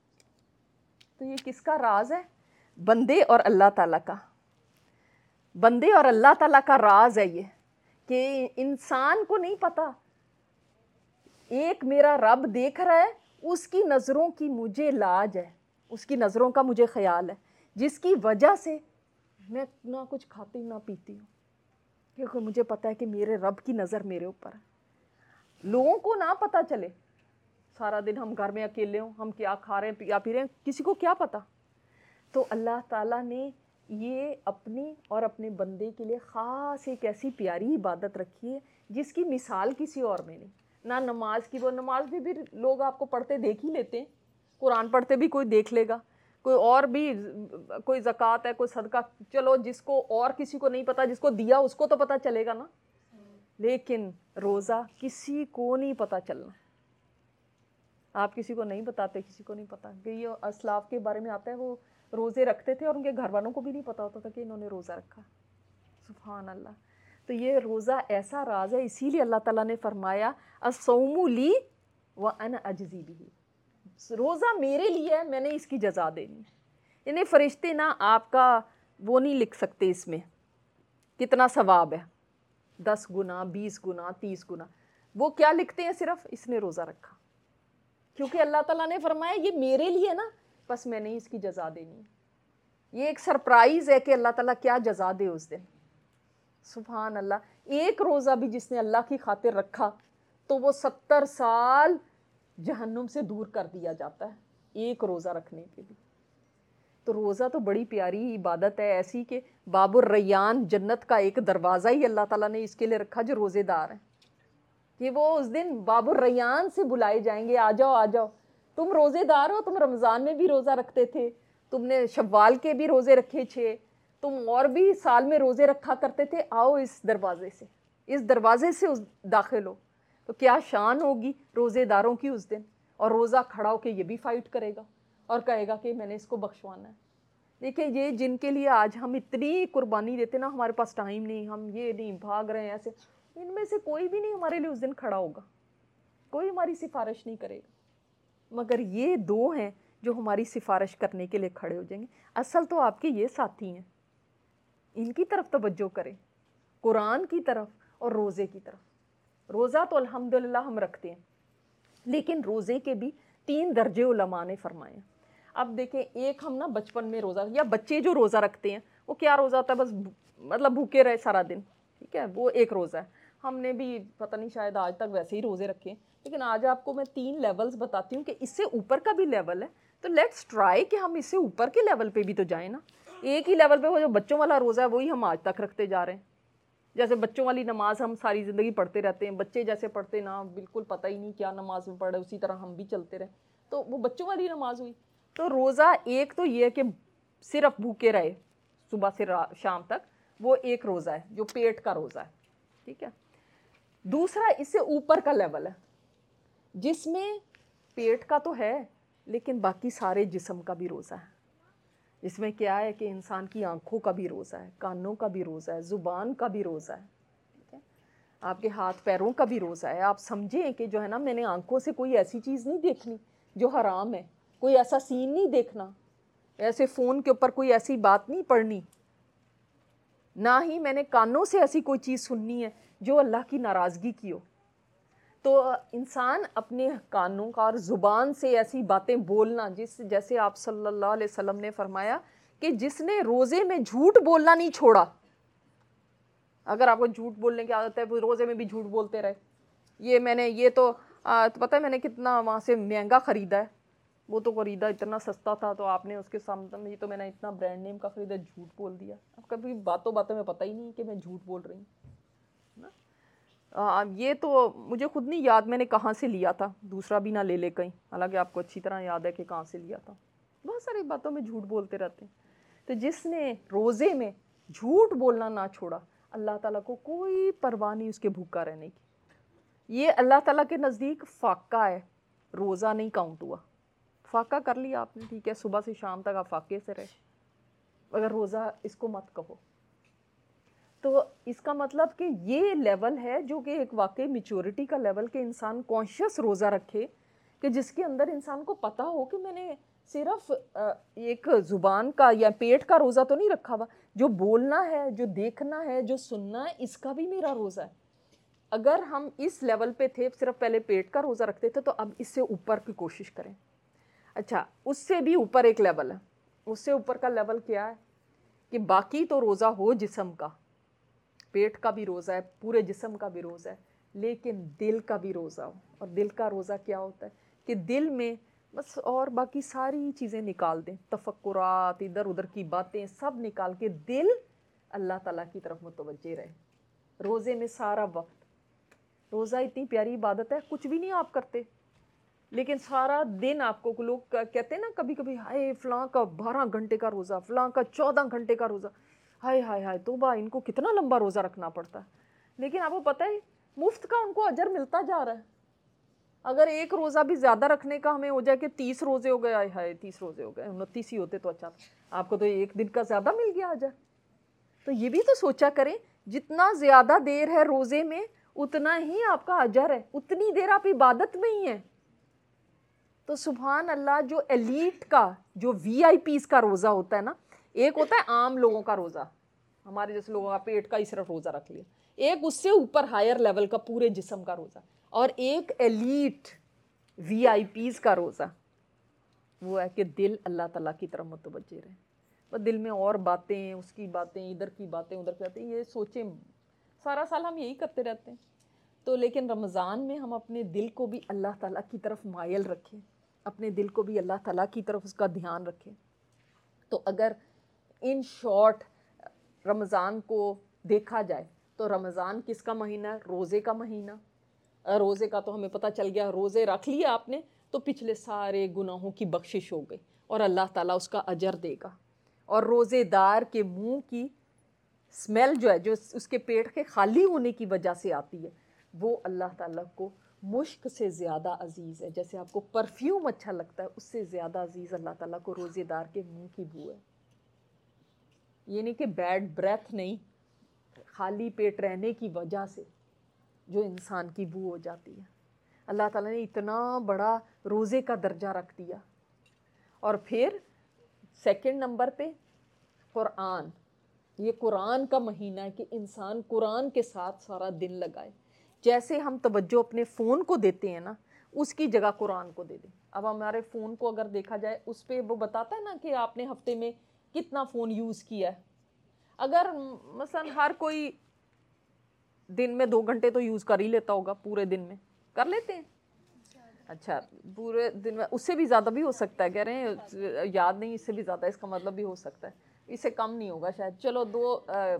تو یہ کس کا راز ہے؟ بندے اور اللہ تعالیٰ کا۔ بندے اور اللہ تعالیٰ کا راز ہے یہ، کہ انسان کو نہیں پتہ، ایک میرا رب دیکھ رہا ہے، اس کی نظروں کی مجھے لاج ہے، اس کی نظروں کا مجھے خیال ہے، جس کی وجہ سے میں نہ کچھ کھاتی نہ پیتی ہوں، کیونکہ مجھے پتہ ہے کہ میرے رب کی نظر میرے اوپر ہے۔ لوگوں کو نہ پتہ چلے، سارا دن ہم گھر میں اکیلے ہوں، ہم کیا کھا رہے ہیں کیا پی رہے ہیں، کسی کو کیا پتہ؟ تو اللہ تعالیٰ نے یہ اپنی اور اپنے بندے کے لیے خاص ایک ایسی پیاری عبادت رکھی ہے جس کی مثال کسی اور میں نہیں۔ نہ نماز کی، وہ نماز بھی لوگ آپ کو پڑھتے دیکھ ہی لیتے ہیں، قرآن پڑھتے بھی کوئی دیکھ لے گا، کوئی اور بھی، کوئی زکوٰۃ ہے، کوئی صدقہ، چلو جس کو اور کسی کو نہیں پتہ، جس کو دیا اس کو تو پتہ چلے گا نا، لیکن روزہ کسی کو نہیں پتہ چلنا۔ آپ کسی کو نہیں بتاتے، کسی کو نہیں پتہ کہ یہ اسلاف کے بارے میں آتا ہے، وہ روزے رکھتے تھے اور ان کے گھر والوں کو بھی نہیں پتہ ہوتا تھا کہ انہوں نے روزہ رکھا۔ سبحان اللہ۔ تو یہ روزہ ایسا راز ہے، اسی لیے اللہ تعالیٰ نے فرمایا الصوم لی وانا اجزی بہ، روزہ میرے لیے ہے، میں نے اس کی جزا دینی ہے۔ یعنی فرشتے نا آپ کا وہ نہیں لکھ سکتے اس میں کتنا ثواب ہے، 10 گنا 20 گنا 30 گنا، وہ کیا لکھتے ہیں؟ صرف اس نے روزہ رکھا، کیونکہ اللہ تعالیٰ نے فرمایا یہ میرے لیے نا، بس میں نے اس کی جزا دینی ہے۔ یہ ایک سرپرائز ہے کہ اللہ تعالیٰ کیا جزا دے اس دن۔ سبحان اللہ۔ ایک روزہ بھی جس نے اللہ کی خاطر رکھا تو وہ 70 سال جہنم سے دور کر دیا جاتا ہے، ایک روزہ رکھنے کے لیے۔ تو روزہ تو بڑی پیاری عبادت ہے، ایسی کہ باب الریان، جنت کا ایک دروازہ ہی اللہ تعالیٰ نے اس کے لیے رکھا جو روزے دار ہیں، کہ وہ اس دن باب الریان سے بلائے جائیں گے، آ جاؤ آ جاؤ، تم روزے دار ہو، تم رمضان میں بھی روزہ رکھتے تھے، تم نے شوال کے بھی روزے رکھے 6، تم اور بھی سال میں روزے رکھا کرتے تھے، آؤ اس دروازے سے، اس دروازے سے داخل ہو۔ تو کیا شان ہوگی روزے داروں کی اس دن، اور روزہ کھڑا ہو کے یہ بھی فائٹ کرے گا اور کہے گا کہ میں نے اس کو بخشوانا ہے۔ دیکھیں یہ جن کے لیے آج ہم اتنی قربانی دیتے نا، ہمارے پاس ٹائم نہیں، ہم یہ نہیں، بھاگ رہے ہیں ایسے، ان میں سے کوئی بھی نہیں ہمارے لیے اس دن کھڑا ہوگا، کوئی ہماری سفارش نہیں کرے گا، مگر یہ 2 ہیں جو ہماری سفارش کرنے کے لیے کھڑے ہو جائیں گے۔ اصل تو آپ کے یہ ساتھی ہیں، ان کی طرف توجہ کریں، قرآن کی طرف اور روزے کی طرف۔ روزہ تو الحمدللہ ہم رکھتے ہیں، لیکن روزے کے بھی 3 درجے علماء نے فرمائے ہیں۔ اب دیکھیں ایک ہم نا بچپن میں روزہ، یا بچے جو روزہ رکھتے ہیں وہ کیا روزہ ہوتا ہے؟ بس مطلب بھوکے رہے سارا دن، ٹھیک ہے، وہ ایک روزہ ہے۔ ہم نے بھی پتہ نہیں شاید آج تک ویسے ہی روزے رکھے ہیں، لیکن آج آپ کو میں 3 لیولز بتاتی ہوں کہ اس سے اوپر کا بھی لیول ہے، تو لیٹس ٹرائی کہ ہم اس سے اوپر کے لیول پہ بھی تو جائیں نا۔ ایک ہی لیول پہ وہ جو بچوں والا روزہ ہے وہی ہم آج تک رکھتے جا رہے ہیں، جیسے بچوں والی نماز ہم ساری زندگی پڑھتے رہتے ہیں، بچے جیسے پڑھتے نا، بالکل پتہ ہی نہیں کیا نماز میں پڑھے، اسی طرح ہم بھی چلتے رہے، تو وہ بچوں والی نماز ہوئی۔ تو روزہ ایک تو یہ ہے کہ صرف بھوکے رہے صبح سے شام تک، وہ ایک روزہ ہے جو پیٹ کا روزہ ہے، ٹھیک ہے۔ دوسرا اس سے اوپر کا لیول ہے جس میں پیٹ کا تو ہے لیکن باقی سارے جسم کا بھی روزہ ہے، اس میں کیا ہے کہ انسان کی آنکھوں کا بھی روزہ ہے، کانوں کا بھی روزہ ہے، زبان کا بھی روزہ ہے، ٹھیک ہے، آپ کے ہاتھ پیروں کا بھی روزہ ہے. آپ سمجھیں کہ جو ہے نا میں نے آنکھوں سے کوئی ایسی چیز نہیں دیکھنی جو حرام ہے، کوئی ایسا سین نہیں دیکھنا، ایسے فون کے اوپر کوئی ایسی بات نہیں پڑھنی، نہ ہی میں نے کانوں سے ایسی کوئی چیز سننی ہے جو اللہ کی ناراضگی کی ہو. تو انسان اپنے کانوں کا اور زبان سے ایسی باتیں بولنا، جیسے آپ صلی اللہ علیہ وسلم نے فرمایا کہ جس نے روزے میں جھوٹ بولنا نہیں چھوڑا. اگر آپ کو جھوٹ بولنے کی عادت ہے وہ روزے میں بھی جھوٹ بولتے رہے، یہ تو پتہ ہے میں نے کتنا وہاں سے مہنگا خریدا ہے، وہ تو خریدا اتنا سستا تھا تو آپ نے اس کے سامنے یہ تو میں نے اتنا برانڈ نیم کا خریدا، جھوٹ بول دیا. اب کبھی باتوں میں پتہ ہی نہیں کہ میں جھوٹ بول رہی ہوں. یہ تو مجھے خود نہیں یاد میں نے کہاں سے لیا تھا، دوسرا بھی نہ لے لے کہیں، حالانکہ آپ کو اچھی طرح یاد ہے کہ کہاں سے لیا تھا. بہت ساری باتوں میں جھوٹ بولتے رہتے ہیں. تو جس نے روزے میں جھوٹ بولنا نہ چھوڑا، اللہ تعالیٰ کو کوئی پرواہ نہیں اس کے بھوکا رہنے کی. یہ اللہ تعالیٰ کے نزدیک فاقہ ہے، روزہ نہیں کاؤنٹ ہوا. فاقہ کر لیا آپ نے، ٹھیک ہے، صبح سے شام تک آپ فاقے سے رہے، اگر روزہ اس کو مت کہو. تو اس کا مطلب کہ یہ لیول ہے جو کہ ایک واقعی میچورٹی کا لیول، کہ انسان کانشیس روزہ رکھے، کہ جس کے اندر انسان کو پتہ ہو کہ میں نے صرف ایک زبان کا یا پیٹ کا روزہ تو نہیں رکھا ہوا، جو بولنا ہے، جو دیکھنا ہے، جو سننا ہے، اس کا بھی میرا روزہ ہے. اگر ہم اس لیول پہ تھے، صرف پہلے پیٹ کا روزہ رکھتے تھے، تو اب اس سے اوپر کی کوشش کریں. اچھا، اس سے بھی اوپر ایک لیول ہے. اس سے اوپر کا لیول کیا ہے کہ باقی تو روزہ ہو جسم کا، پیٹ کا بھی روزہ ہے، پورے جسم کا بھی روزہ ہے، لیکن دل کا بھی روزہ ہو. اور دل کا روزہ کیا ہوتا ہے کہ دل میں بس اور باقی ساری چیزیں نکال دیں، تفکرات، ادھر ادھر کی باتیں سب نکال کے دل اللہ تعالیٰ کی طرف متوجہ رہے. روزے میں سارا وقت، روزہ اتنی پیاری عبادت ہے، کچھ بھی نہیں آپ کرتے، لیکن سارا دن آپ کو لوگ کہتے ہیں نا کبھی کبھی، ہائے فلاں کا 12 گھنٹے کا روزہ، فلاں کا 14 گھنٹے کا روزہ، ہائے ہائے ہائے توبہ، ان کو کتنا لمبا روزہ رکھنا پڑتا ہے. لیکن آپ کو پتہ ہے مفت کا ان کو اجر ملتا جا رہا ہے. اگر ایک روزہ بھی زیادہ رکھنے کا ہمیں ہو جائے کہ 30 روزے ہو گئے، ہائے ہائے 30 روزے ہو گئے، 29 ہی ہوتے تو اچھا تھا، آپ کو تو ایک دن کا زیادہ مل گیا اجر. تو یہ بھی تو سوچا کریں، جتنا زیادہ دیر ہے روزے میں اتنا ہی آپ کا اجر ہے، اتنی دیر آپ عبادت میں ہی ہیں. تو سبحان اللہ، جو ایلیٹ کا، جو وی آئی پیز کا روزہ ہوتا ہے نا، ایک ہوتا ہے عام لوگوں کا روزہ، ہمارے جیسے لوگوں کا پیٹ کا ہی صرف روزہ رکھ لیا، ایک اس سے اوپر ہائر لیول کا پورے جسم کا روزہ، اور ایک ایلیٹ وی آئی پیز کا روزہ، وہ ہے کہ دل اللہ تعالیٰ کی طرف متوجہ رہے. بس دل میں اور باتیں، اس کی باتیں، ادھر کی باتیں، ادھر کی باتیں، یہ سوچیں سارا سال ہم یہی کرتے رہتے ہیں. تو لیکن رمضان میں ہم اپنے دل کو بھی اللہ تعالیٰ کی طرف مائل رکھیں، اپنے دل کو بھی اللہ تعالیٰ کی طرف اس کا دھیان رکھیں. تو اگر ان شارٹ رمضان کو دیکھا جائے تو رمضان کس کا مہینہ ہے؟ روزے کا مہینہ. روزے کا تو ہمیں پتہ چل گیا، روزے رکھ لیے آپ نے تو پچھلے سارے گناہوں کی بخشش ہو گئی اور اللہ تعالیٰ اس کا اجر دے گا. اور روزے دار کے منہ کی اسمیل جو ہے، جو اس کے پیٹ کے خالی ہونے کی وجہ سے آتی ہے، وہ اللہ تعالیٰ کو مشک سے زیادہ عزیز ہے. جیسے آپ کو پرفیوم اچھا لگتا ہے، اس سے زیادہ عزیز اللہ تعالیٰ کو روزے دار کے منہ کی بو ہے. یہ نہیں کہ بیڈ بریتھ نہیں، خالی پیٹ رہنے کی وجہ سے جو انسان کی بو ہو جاتی ہے. اللہ تعالیٰ نے اتنا بڑا روزے کا درجہ رکھ دیا. اور پھر سیکنڈ نمبر پہ قرآن. یہ قرآن کا مہینہ ہے کہ انسان قرآن کے ساتھ سارا دن لگائے. جیسے ہم توجہ اپنے فون کو دیتے ہیں نا، اس کی جگہ قرآن کو دے دیں. اب ہمارے فون کو اگر دیکھا جائے، اس پہ وہ بتاتا ہے نا کہ آپ نے ہفتے میں کتنا فون یوز کیا ہے. اگر مثلا ہر کوئی دن میں 2 گھنٹے تو یوز کر ہی لیتا ہوگا، پورے دن میں کر لیتے ہیں. اچھا، پورے دن میں اس سے بھی زیادہ بھی ہو سکتا ہے، کہہ رہے ہیں یاد نہیں، اس سے بھی زیادہ، اس کا مطلب بھی ہو سکتا ہے اس سے کم نہیں ہوگا شاید. چلو 2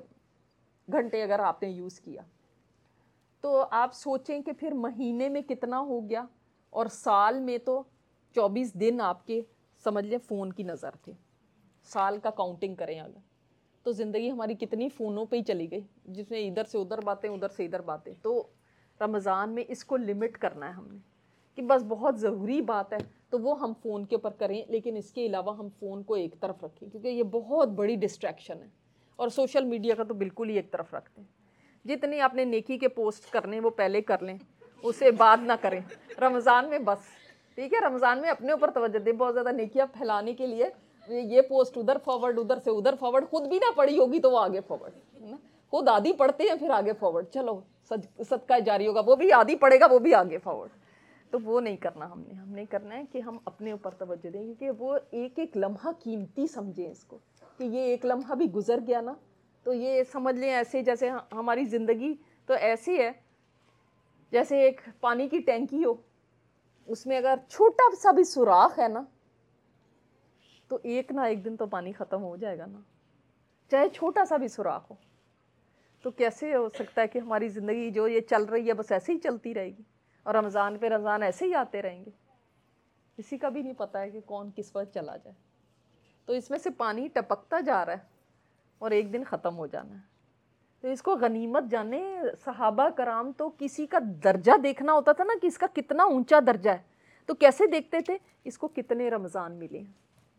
گھنٹے اگر آپ نے یوز کیا تو آپ سوچیں کہ پھر مہینے میں کتنا ہو گیا، اور سال میں تو 24 دن آپ کے سمجھ لیں فون کی نظر تھے. سال کا کاؤنٹنگ کریں اگر، تو زندگی ہماری کتنی فونوں پہ ہی چلی گئی، جس میں ادھر سے ادھر باتیں، ادھر سے ادھر باتیں. تو رمضان میں اس کو لمٹ کرنا ہے ہم نے کہ بس بہت ضروری بات ہے تو وہ ہم فون کے اوپر کریں، لیکن اس کے علاوہ ہم فون کو ایک طرف رکھیں، کیونکہ یہ بہت بڑی ڈسٹریکشن ہے. اور سوشل میڈیا کا تو بالکل ہی ایک طرف رکھتے ہیں. جتنی آپ نے نیکی کے پوسٹ کرنے وہ پہلے کر لیں، اسے بعد نہ کریں. رمضان میں بس ٹھیک ہے، رمضان میں اپنے اوپر توجہ دیں. بہت زیادہ نیکیاں پھیلانے کے لیے یہ پوسٹ ادھر فارورڈ، ادھر سے ادھر فارورڈ، خود بھی نہ پڑھی ہوگی تو وہ آگے فارورڈ. خود آدھی پڑھتے ہیں پھر آگے فارورڈ، چلو صدقہ جاری ہوگا، وہ بھی آدھی پڑھے گا وہ بھی آگے فارورڈ. تو وہ نہیں کرنا ہم نے کرنا ہے کہ ہم اپنے اوپر توجہ دیں، کیونکہ وہ ایک ایک لمحہ قیمتی سمجھیں اس کو، کہ یہ ایک لمحہ بھی گزر گیا نا تو یہ سمجھ لیں ایسے جیسے ہماری زندگی تو ایسی ہے جیسے ایک پانی کی ٹینکی ہو، اس میں اگر چھوٹا سا بھی سوراخ ہے نا تو ایک نہ ایک دن تو پانی ختم ہو جائے گا نا، چاہے چھوٹا سا بھی سوراخ ہو. تو کیسے ہو سکتا ہے کہ ہماری زندگی جو یہ چل رہی ہے بس ایسے ہی چلتی رہے گی اور رمضان پہ رمضان ایسے ہی آتے رہیں گے؟ کسی کا بھی نہیں پتہ ہے کہ کون کس وقت چلا جائے. تو اس میں سے پانی ٹپکتا جا رہا ہے اور ایک دن ختم ہو جانا ہے. تو اس کو غنیمت جانے. صحابہ کرام تو کسی کا درجہ دیکھنا ہوتا تھا نا کہ اس کا کتنا اونچا درجہ ہے، تو کیسے دیکھتے تھے؟ اس کو کتنے رمضان ملے ہیں.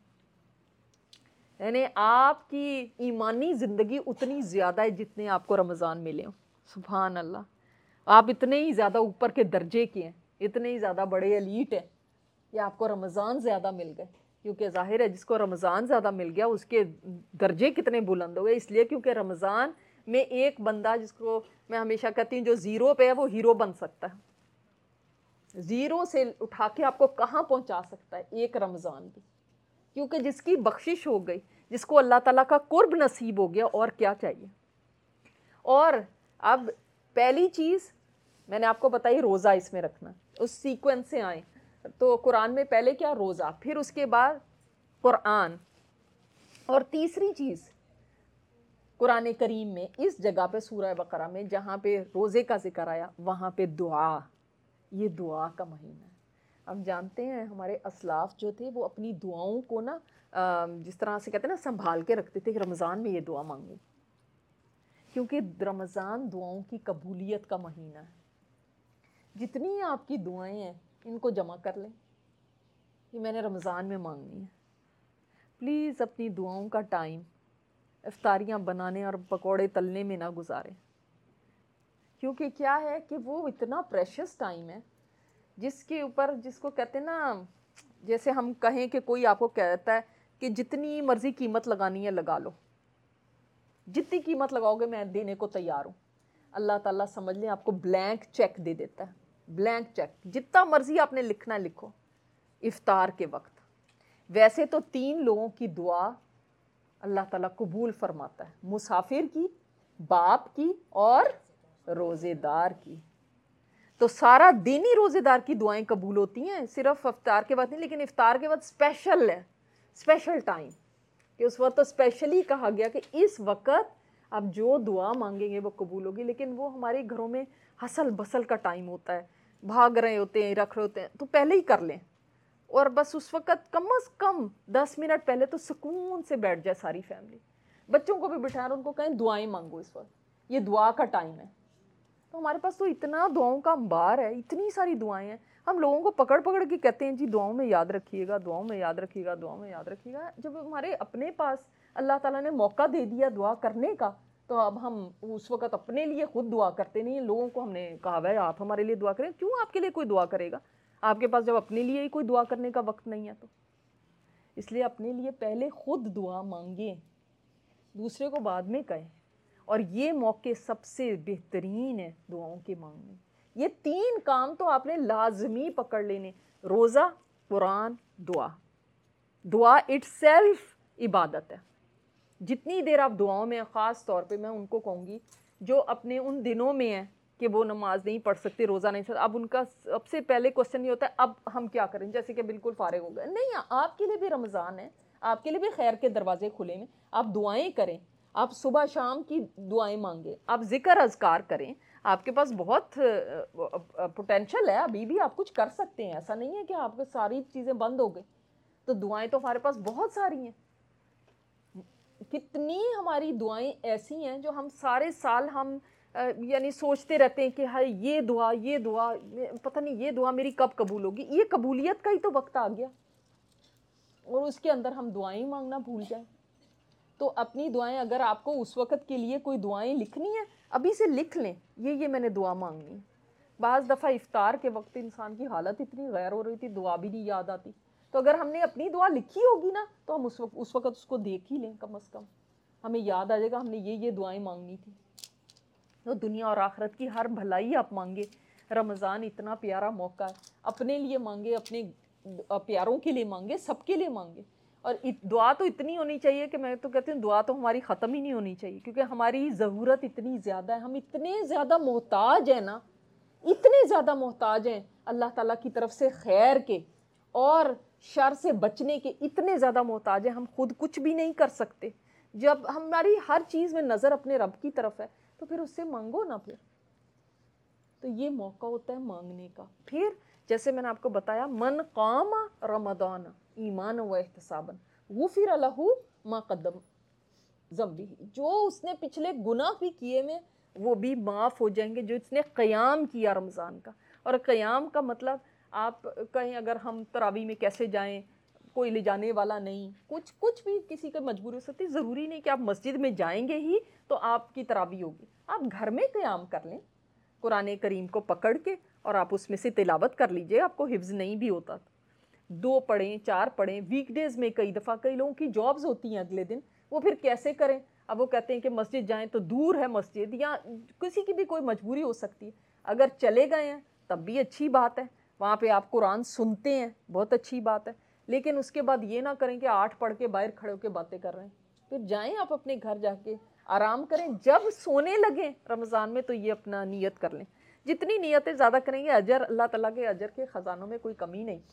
یعنی آپ کی ایمانی زندگی اتنی زیادہ ہے جتنے آپ کو رمضان ملے ہوں. سبحان اللہ. آپ اتنے ہی زیادہ اوپر کے درجے کے ہیں، اتنے ہی زیادہ بڑے ایلیٹ ہیں کہ آپ کو رمضان زیادہ مل گئے. کیونکہ ظاہر ہے جس کو رمضان زیادہ مل گیا اس کے درجے کتنے بلند ہو گئے. اس لیے کیونکہ رمضان میں ایک بندہ، جس کو میں ہمیشہ کہتی ہوں جو زیرو پہ ہے وہ ہیرو بن سکتا ہے. زیرو سے اٹھا کے آپ کو کہاں پہنچا سکتا ہے ایک رمضان بھی. کیونکہ جس کی بخشش ہو گئی، جس کو اللہ تعالیٰ کا قرب نصیب ہو گیا، اور کیا چاہیے. اور اب پہلی چیز میں نے آپ کو بتائی روزہ اس میں رکھنا. اس سیکوینس سے آئیں تو قرآن میں پہلے کیا؟ روزہ، پھر اس کے بعد قرآن، اور تیسری چیز قرآن کریم میں اس جگہ پہ سورہ بقرہ میں جہاں پہ روزے کا ذکر آیا وہاں پہ دعا. یہ دعا کا مہینہ ہے. ہم جانتے ہیں ہمارے اسلاف جو تھے وہ اپنی دعاؤں کو نا جس طرح سے کہتے ہیں نا سنبھال کے رکھتے تھے کہ رمضان میں یہ دعا مانگوں، کیونکہ رمضان دعاؤں کی قبولیت کا مہینہ ہے. جتنی آپ کی دعائیں ہیں ان کو جمع کر لیں کہ میں نے رمضان میں مانگنی ہے. پلیز اپنی دعاؤں کا ٹائم افطاریاں بنانے اور پکوڑے تلنے میں نہ گزاریں، کیونکہ کیا ہے کہ وہ اتنا پریشس ٹائم ہے جس کے اوپر، جس کو کہتے ہیں نا، جیسے ہم کہیں کہ کوئی آپ کو کہتا ہے کہ جتنی مرضی قیمت لگانی ہے لگا لو، جتنی قیمت لگاؤ گے میں دینے کو تیار ہوں. اللہ تعالیٰ سمجھ لیں آپ کو بلینک چیک دے دیتا ہے. بلینک چیک جتنا مرضی آپ نے لکھنا ہے لکھو افطار کے وقت. ویسے تو 3 لوگوں کی دعا اللہ تعالیٰ قبول فرماتا ہے، مسافر کی، باپ کی اور روزے دار کی. تو سارا دن ہی روزے دار کی دعائیں قبول ہوتی ہیں، صرف افطار کے وقت نہیں. لیکن افطار کے وقت اسپیشل ہے، اسپیشل ٹائم، کہ اس وقت تو اسپیشلی کہا گیا کہ اس وقت آپ جو دعا مانگیں گے وہ قبول ہوگی. لیکن وہ ہمارے گھروں میں ہسل بسل کا ٹائم ہوتا ہے، بھاگ رہے ہوتے ہیں، رکھ رہے ہوتے ہیں، تو پہلے ہی کر لیں. اور بس اس وقت کم از کم 10 منٹ پہلے تو سکون سے بیٹھ جائے ساری فیملی. بچوں کو بھی بٹھائیں اور ان کو کہیں دعائیں مانگو، اس وقت یہ دعا کا ٹائم ہے. تو ہمارے پاس تو اتنا دعاؤں کا انبار ہے، اتنی ساری دعائیں ہیں. ہم لوگوں کو پکڑ پکڑ کے کہتے ہیں جی دعاؤں میں یاد رکھیے گا، دعاؤں میں یاد رکھیے گا، دعاؤں میں یاد رکھیے گا. جب ہمارے اپنے پاس اللہ تعالیٰ نے موقع دے دیا دعا کرنے کا تو اب ہم اس وقت اپنے لیے خود دعا کرتے نہیں ہیں. لوگوں کو ہم نے کہا ہے آپ ہمارے لیے دعا کریں. کیوں آپ کے لیے کوئی دعا کرے گا؟ آپ کے پاس جب اپنے لیے ہی کوئی دعا کرنے کا وقت نہیں ہے. تو اس لیے اپنے لیے پہلے خود دعا مانگیں، دوسرے کو بعد میں کہیں. اور یہ موقع سب سے بہترین ہے دعاؤں کے مانگنے. یہ 3 کام تو آپ نے لازمی پکڑ لینے: روزہ، قرآن، دعا. دعا اٹ سیلف عبادت ہے. جتنی دیر آپ دعاؤں میں، خاص طور پہ میں ان کو کہوں گی جو اپنے ان دنوں میں ہیں کہ وہ نماز نہیں پڑھ سکتے، روزہ نہیں سکتے، اب ان کا سب سے پہلے کوسچن یہ ہوتا ہے اب ہم کیا کریں، جیسے کہ بالکل فارغ ہو گئے. نہیں، آپ کے لیے بھی رمضان ہے، آپ کے لیے بھی خیر کے دروازے کھلے ہیں. آپ دعائیں کریں، آپ صبح شام کی دعائیں مانگیں، آپ ذکر اذکار کریں. آپ کے پاس بہت پوٹینشل ہے، ابھی بھی آپ کچھ کر سکتے ہیں. ایسا نہیں ہے کہ آپ کو ساری چیزیں بند ہو گئی. تو دعائیں تو ہمارے پاس بہت ساری ہیں. کتنی ہماری دعائیں ایسی ہیں جو ہم سارے سال ہم یعنی سوچتے رہتے ہیں کہ ہائے یہ دعا پتہ نہیں یہ دعا میری کب قبول ہوگی. یہ قبولیت کا ہی تو وقت آ گیا اور اس کے اندر ہم دعائیں مانگنا بھول جائیں. تو اپنی دعائیں اگر آپ کو اس وقت کے لیے کوئی دعائیں لکھنی ہیں ابھی سے لکھ لیں, یہ میں نے دعا مانگنی ہے. بعض دفعہ افطار کے وقت انسان کی حالت اتنی غیر ہو رہی تھی دعا بھی نہیں یاد آتی, تو اگر ہم نے اپنی دعا لکھی ہوگی نا تو ہم اس وقت اس کو دیکھ ہی لیں, کم از کم ہمیں یاد آ جائے گا ہم نے یہ دعائیں مانگنی تھی. تو دنیا اور آخرت کی ہر بھلائی آپ مانگے. رمضان اتنا پیارا موقع ہے, اپنے لیے مانگے, اپنے پیاروں کے لیے مانگے, سب کے لیے مانگے. اور دعا تو اتنی ہونی چاہیے کہ میں تو کہتی ہوں دعا تو ہماری ختم ہی نہیں ہونی چاہیے, کیونکہ ہماری ضرورت اتنی زیادہ ہے, ہم اتنے زیادہ محتاج ہیں نا, اتنے زیادہ محتاج ہیں اللہ تعالیٰ کی طرف سے خیر کے اور شر سے بچنے کے, اتنے زیادہ محتاج ہیں ہم خود کچھ بھی نہیں کر سکتے. جب ہماری ہر چیز میں نظر اپنے رب کی طرف ہے تو پھر اس سے مانگو نا. پھر تو یہ موقع ہوتا ہے مانگنے کا. پھر جیسے میں نے آپ کو بتایا من قام رمضان ایمان و احتسابا غفر لہ ما قدم ذنبہ, جو اس نے پچھلے گناہ بھی کیے میں وہ بھی معاف ہو جائیں گے جو اس نے قیام کیا رمضان کا. اور قیام کا مطلب آپ کہیں اگر ہم تراویح میں کیسے جائیں, کوئی لے جانے والا نہیں, کچھ بھی کسی کا مجبوری ہو سکتی, ضروری نہیں کہ آپ مسجد میں جائیں گے ہی تو آپ کی تراویح ہوگی. آپ گھر میں قیام کر لیں قرآن کریم کو پکڑ کے اور آپ اس میں سے تلاوت کر لیجئے. آپ کو حفظ نہیں بھی ہوتا 2 پڑھیں 4 پڑھیں. ویک ڈیز میں کئی دفعہ کئی لوگوں کی جابز ہوتی ہیں اگلے دن, وہ پھر کیسے کریں؟ اب وہ کہتے ہیں کہ مسجد جائیں تو دور ہے مسجد, یا کسی کی بھی کوئی مجبوری ہو سکتی ہے. اگر چلے گئے ہیں تب بھی اچھی بات ہے, وہاں پہ آپ قرآن سنتے ہیں بہت اچھی بات ہے, لیکن اس کے بعد یہ نہ کریں کہ 8 پڑھ کے باہر کھڑے ہو کے باتیں کر رہے ہیں. پھر جائیں آپ اپنے گھر جا کے آرام کریں, جب سونے لگیں رمضان میں تو یہ اپنا نیت کر لیں. جتنی نیتیں زیادہ کریں گے اجر, اللہ تعالیٰ کے اجر کے خزانوں میں کوئی کمی نہیں.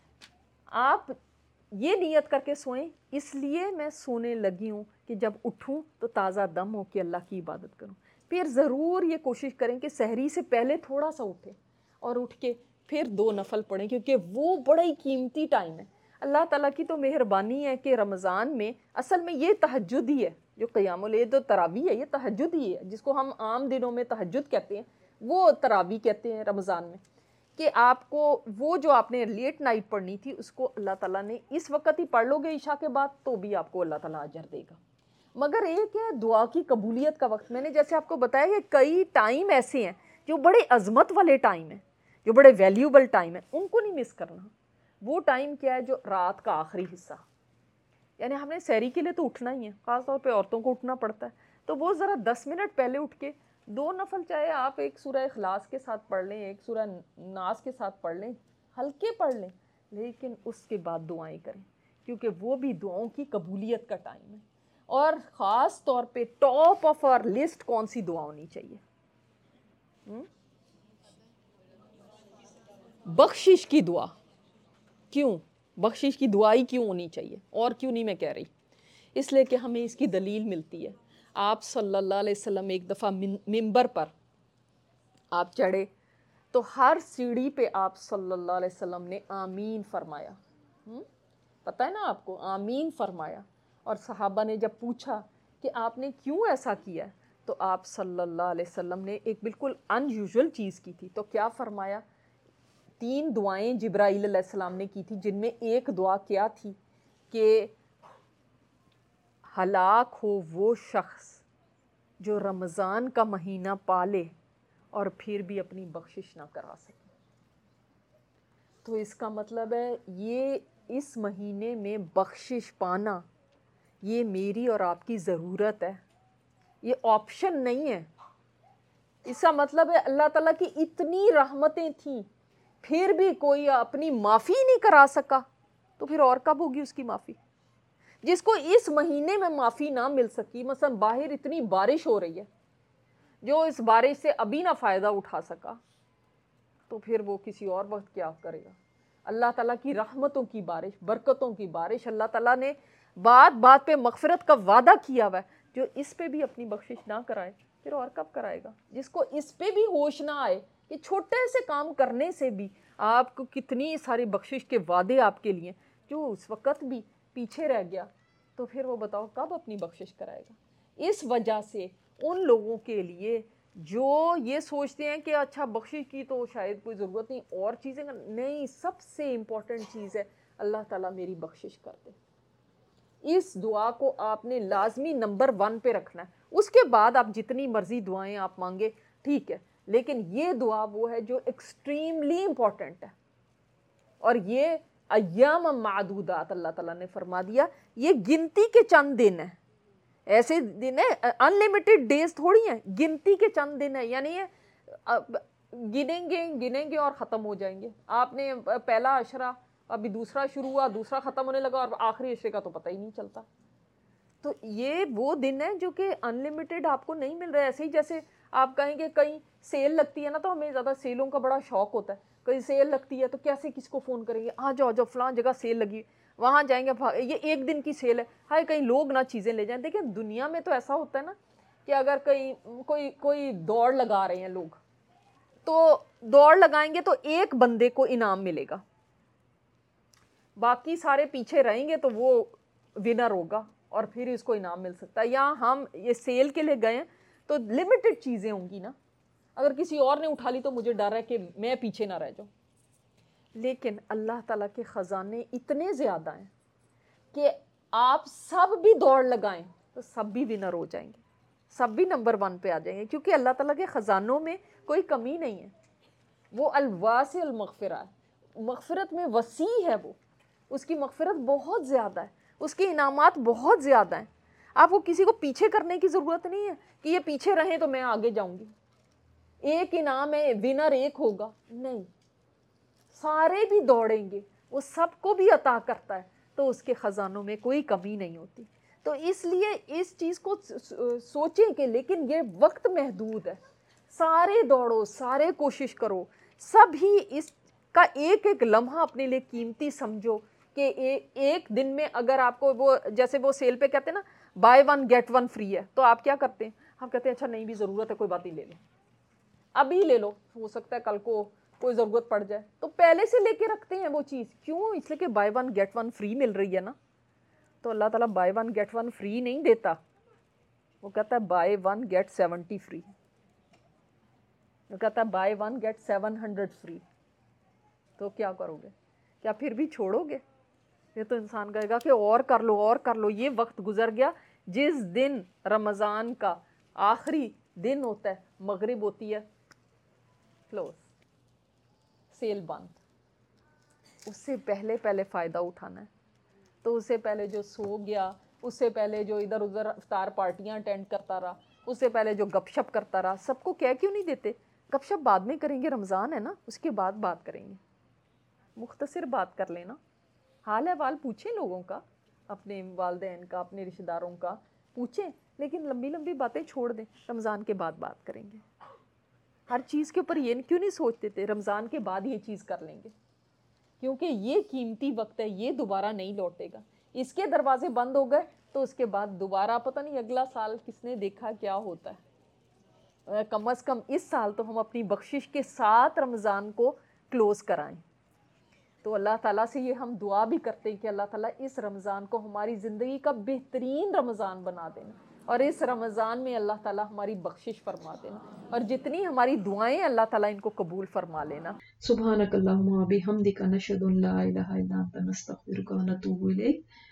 آپ یہ نیت کر کے سوئیں اس لیے میں سونے لگی ہوں کہ جب اٹھوں تو تازہ دم ہو کہ اللہ کی عبادت کروں. پھر ضرور یہ کوشش کریں کہ سحری سے پہلے تھوڑا سا اٹھیں اور اٹھ کے پھر 2 نفل پڑھیں, کیونکہ وہ بڑا ہی قیمتی ٹائم ہے. اللہ تعالیٰ کی تو مہربانی ہے کہ رمضان میں اصل میں یہ تہجد ہی ہے, جو قیام اللیل تو تراویح ہے یہ تہجد ہی ہے, جس کو ہم عام دنوں میں تہجد کہتے ہیں وہ تراویح کہتے ہیں رمضان میں. کہ آپ کو وہ جو آپ نے لیٹ نائٹ پڑھنی تھی اس کو اللہ تعالیٰ نے اس وقت ہی پڑھ لو گے عشاء کے بعد تو بھی آپ کو اللہ تعالیٰ اجر دے گا. مگر ایک ہے دعا کی قبولیت کا وقت. میں نے جیسے آپ کو بتایا کہ کئی ٹائم ایسے ہیں جو بڑے عظمت والے ٹائم ہیں, جو بڑے ویلیوبل ٹائم ہیں, ان کو نہیں مس کرنا. وہ ٹائم کیا ہے جو رات کا آخری حصہ, یعنی ہم نے سحری کے لیے تو اٹھنا ہی ہے, خاص طور پہ عورتوں کو اٹھنا پڑتا ہے, تو وہ ذرا 10 منٹ پہلے اٹھ کے 2 نفل, چاہے آپ ایک سورہ اخلاص کے ساتھ پڑھ لیں, ایک سورہ ناس کے ساتھ پڑھ لیں, ہلکے پڑھ لیں, لیکن اس کے بعد دعائیں کریں, کیونکہ وہ بھی دعاؤں کی قبولیت کا ٹائم ہے. اور خاص طور پہ ٹاپ آف آور لسٹ کون سی دعا ہونی چاہیے؟ بخشش کی دعا. کیوں بخشش کی دعا ہی کیوں ہونی چاہیے, اور کیوں نہیں میں کہہ رہی, اس لیے کہ ہمیں اس کی دلیل ملتی ہے. آپ صلی اللہ علیہ وسلم ایک دفعہ منبر پر آپ چڑھے تو ہر سیڑھی پہ آپ صلی اللہ علیہ وسلم نے آمین فرمایا. پتہ ہے نا آپ کو, آمین فرمایا. اور صحابہ نے جب پوچھا کہ آپ نے کیوں ایسا کیا ہے تو آپ صلی اللہ علیہ وسلم نے ایک بالکل ان یوزول چیز کی تھی. تو کیا فرمایا؟ 3 دعائیں جبرائیل علیہ السلام نے کی تھی, جن میں ایک دعا کیا تھی کہ ہلاک ہو وہ شخص جو رمضان کا مہینہ پالے اور پھر بھی اپنی بخشش نہ کرا سکے. تو اس کا مطلب ہے یہ اس مہینے میں بخشش پانا یہ میری اور آپ کی ضرورت ہے, یہ آپشن نہیں ہے. اس کا مطلب ہے اللہ تعالیٰ کی اتنی رحمتیں تھیں پھر بھی کوئی اپنی معافی نہیں کرا سکا, تو پھر اور کب ہوگی اس کی معافی؟ جس کو اس مہینے میں معافی نہ مل سکی, مثلا باہر اتنی بارش ہو رہی ہے, جو اس بارش سے ابھی نہ فائدہ اٹھا سکا, تو پھر وہ کسی اور وقت کیا کرے گا؟ اللہ تعالیٰ کی رحمتوں کی بارش, برکتوں کی بارش اللہ تعالیٰ نے بات بات پہ مغفرت کا وعدہ کیا ہوا ہے, جو اس پہ بھی اپنی بخشش نہ کرائے پھر اور کب کرائے گا؟ جس کو اس پہ بھی ہوش نہ آئے کہ چھوٹے سے کام کرنے سے بھی آپ کو کتنی ساری بخشش کے وعدے آپ کے لیے, جو اس وقت بھی پیچھے رہ گیا, تو پھر وہ بتاؤ کب اپنی بخشش کرائے گا؟ اس وجہ سے ان لوگوں کے لیے جو یہ سوچتے ہیں کہ اچھا بخشش کی تو شاید کوئی ضرورت نہیں اور چیزیں نہیں، سب سے امپورٹنٹ چیز ہے اللہ تعالیٰ میری بخشش کر دے. اس دعا کو آپ نے لازمی نمبر 1 پہ رکھنا ہے. اس کے بعد آپ جتنی مرضی دعائیں آپ مانگے ٹھیک ہے، لیکن یہ دعا وہ ہے جو ایکسٹریملی امپورٹنٹ ہے. اور یہ ایام معدودات اللہ تعالیٰ نے فرما دیا، یہ گنتی کے چند دن ہیں. ایسے دن ہے انلمیٹڈ ڈیز تھوڑی ہیں، گنتی کے چند دن ہیں. یعنی یہ گنیں گے اور ختم ہو جائیں گے. آپ نے پہلا عشرہ، ابھی دوسرا شروع ہوا، دوسرا ختم ہونے لگا اور آخری عشرے کا تو پتہ ہی نہیں چلتا. تو یہ وہ دن ہے جو کہ انلمیٹڈ آپ کو نہیں مل رہا ہے. ایسے ہی جیسے آپ کہیں گے کہیں سیل لگتی ہے نا، تو ہمیں زیادہ سیلوں کا بڑا شوق ہوتا ہے. کہیں سیل لگتی ہے تو کیسے کس کو فون کریں گے، آ جاؤ فلاں جگہ سیل لگی، وہاں جائیں گے، یہ ایک دن کی سیل ہے، ہائے کہیں لوگ نہ چیزیں لے جائیں. دیکھیں دنیا میں تو ایسا ہوتا ہے نا کہ اگر کہیں کوئی دوڑ لگا رہے ہیں لوگ، تو دوڑ لگائیں گے تو ایک بندے کو انعام ملے گا، باقی سارے پیچھے رہیں گے تو وہ ونر ہوگا اور پھر اس کو انعام مل سکتا ہے. یا ہم یہ سیل کے لیے گئے ہیں تو لمیٹڈ چیزیں ہوں گی نا، اگر کسی اور نے اٹھا لی تو مجھے ڈر ہے کہ میں پیچھے نہ رہ جاؤں. لیکن اللہ تعالیٰ کے خزانے اتنے زیادہ ہیں کہ آپ سب بھی دوڑ لگائیں تو سب بھی ونر ہو جائیں گے، سب بھی نمبر 1 پہ آ جائیں گے، کیونکہ اللہ تعالیٰ کے خزانوں میں کوئی کمی نہیں ہے. وہ الواسع المغفرہ ہے، مغفرت میں وسیع ہے. وہ اس کی مغفرت بہت زیادہ ہے، اس کے انعامات بہت زیادہ ہیں. آپ کو کسی کو پیچھے کرنے کی ضرورت نہیں ہے کہ یہ پیچھے رہیں تو میں آگے جاؤں گی، ایک انعام ہے ونر ایک ہوگا، نہیں، سارے بھی دوڑیں گے، وہ سب کو بھی عطا کرتا ہے. تو اس کے خزانوں میں کوئی کمی نہیں ہوتی. تو اس لیے اس چیز کو سوچیں کہ لیکن یہ وقت محدود ہے، سارے دوڑو، سارے کوشش کرو، سب ہی اس کا ایک ایک لمحہ اپنے لیے قیمتی سمجھو کہ ایک دن میں اگر آپ کو وہ جیسے وہ سیل پہ کہتے ہیں نا بائی 1 گیٹ 1 فری ہے، تو آپ کیا کرتے ہیں؟ آپ کہتے ہیں اچھا نہیں بھی ضرورت ہے کوئی بات نہیں، لے لو، ابھی لے لو، ہو سکتا ہے کل کو کوئی ضرورت پڑ جائے. تو پہلے سے لے کے رکھتے ہیں وہ چیز. کیوں؟ اس لیے کہ بائی 1 گیٹ 1 فری مل رہی ہے نا. تو اللہ تعالیٰ بائی 1 گیٹ 1 فری نہیں دیتا، وہ کہتا ہے بائی 1 گیٹ 70 فری، وہ کہتا ہے بائی 1 گیٹ 700 فری. تو کیا کرو گے؟ کیا پھر بھی چھوڑو گے؟ یہ تو انسان کہے گا کہ اور کر لو اور کر لو. یہ وقت گزر گیا جس دن رمضان کا آخری دن ہوتا ہے، مغرب ہوتی ہے، کلوز، سیل بند. اس سے پہلے فائدہ اٹھانا ہے. تو اس سے پہلے جو سو گیا، اس سے پہلے جو ادھر ادھر افطار پارٹیاں اٹینڈ کرتا رہا، اس سے پہلے جو گپ شپ کرتا رہا، سب کو کہہ کیوں نہیں دیتے گپ شپ بعد میں کریں گے، رمضان ہے نا، اس کے بعد بات کریں گے، مختصر بات کر لینا، حال احوال پوچھیں لوگوں کا، اپنے والدین کا، اپنے رشتہ داروں کا پوچھیں، لیکن لمبی لمبی باتیں چھوڑ دیں، رمضان کے بعد بات کریں گے. ہر چیز کے اوپر یہ کیوں نہیں سوچتے تھے رمضان کے بعد یہ چیز کر لیں گے، کیونکہ یہ قیمتی وقت ہے، یہ دوبارہ نہیں لوٹے گا. اس کے دروازے بند ہو گئے تو اس کے بعد دوبارہ پتہ نہیں اگلا سال کس نے دیکھا کیا ہوتا ہے. کم از کم اس سال تو ہم اپنی بخشش کے ساتھ رمضان کو کلوز کرائیں. تو اللہ تعالیٰ سے یہ ہم دعا بھی کرتے ہیں کہ اللہ تعالیٰ اس رمضان کو ہماری زندگی کا بہترین رمضان بنا دینا، اور اس رمضان میں اللہ تعالیٰ ہماری بخشش فرما دینا، اور جتنی ہماری دعائیں اللہ تعالیٰ ان کو قبول فرما لینا. سبحانک اللہم و بحمدک، نشہد ان لا الہ الا انت، نستغفرک و نتوب الیک.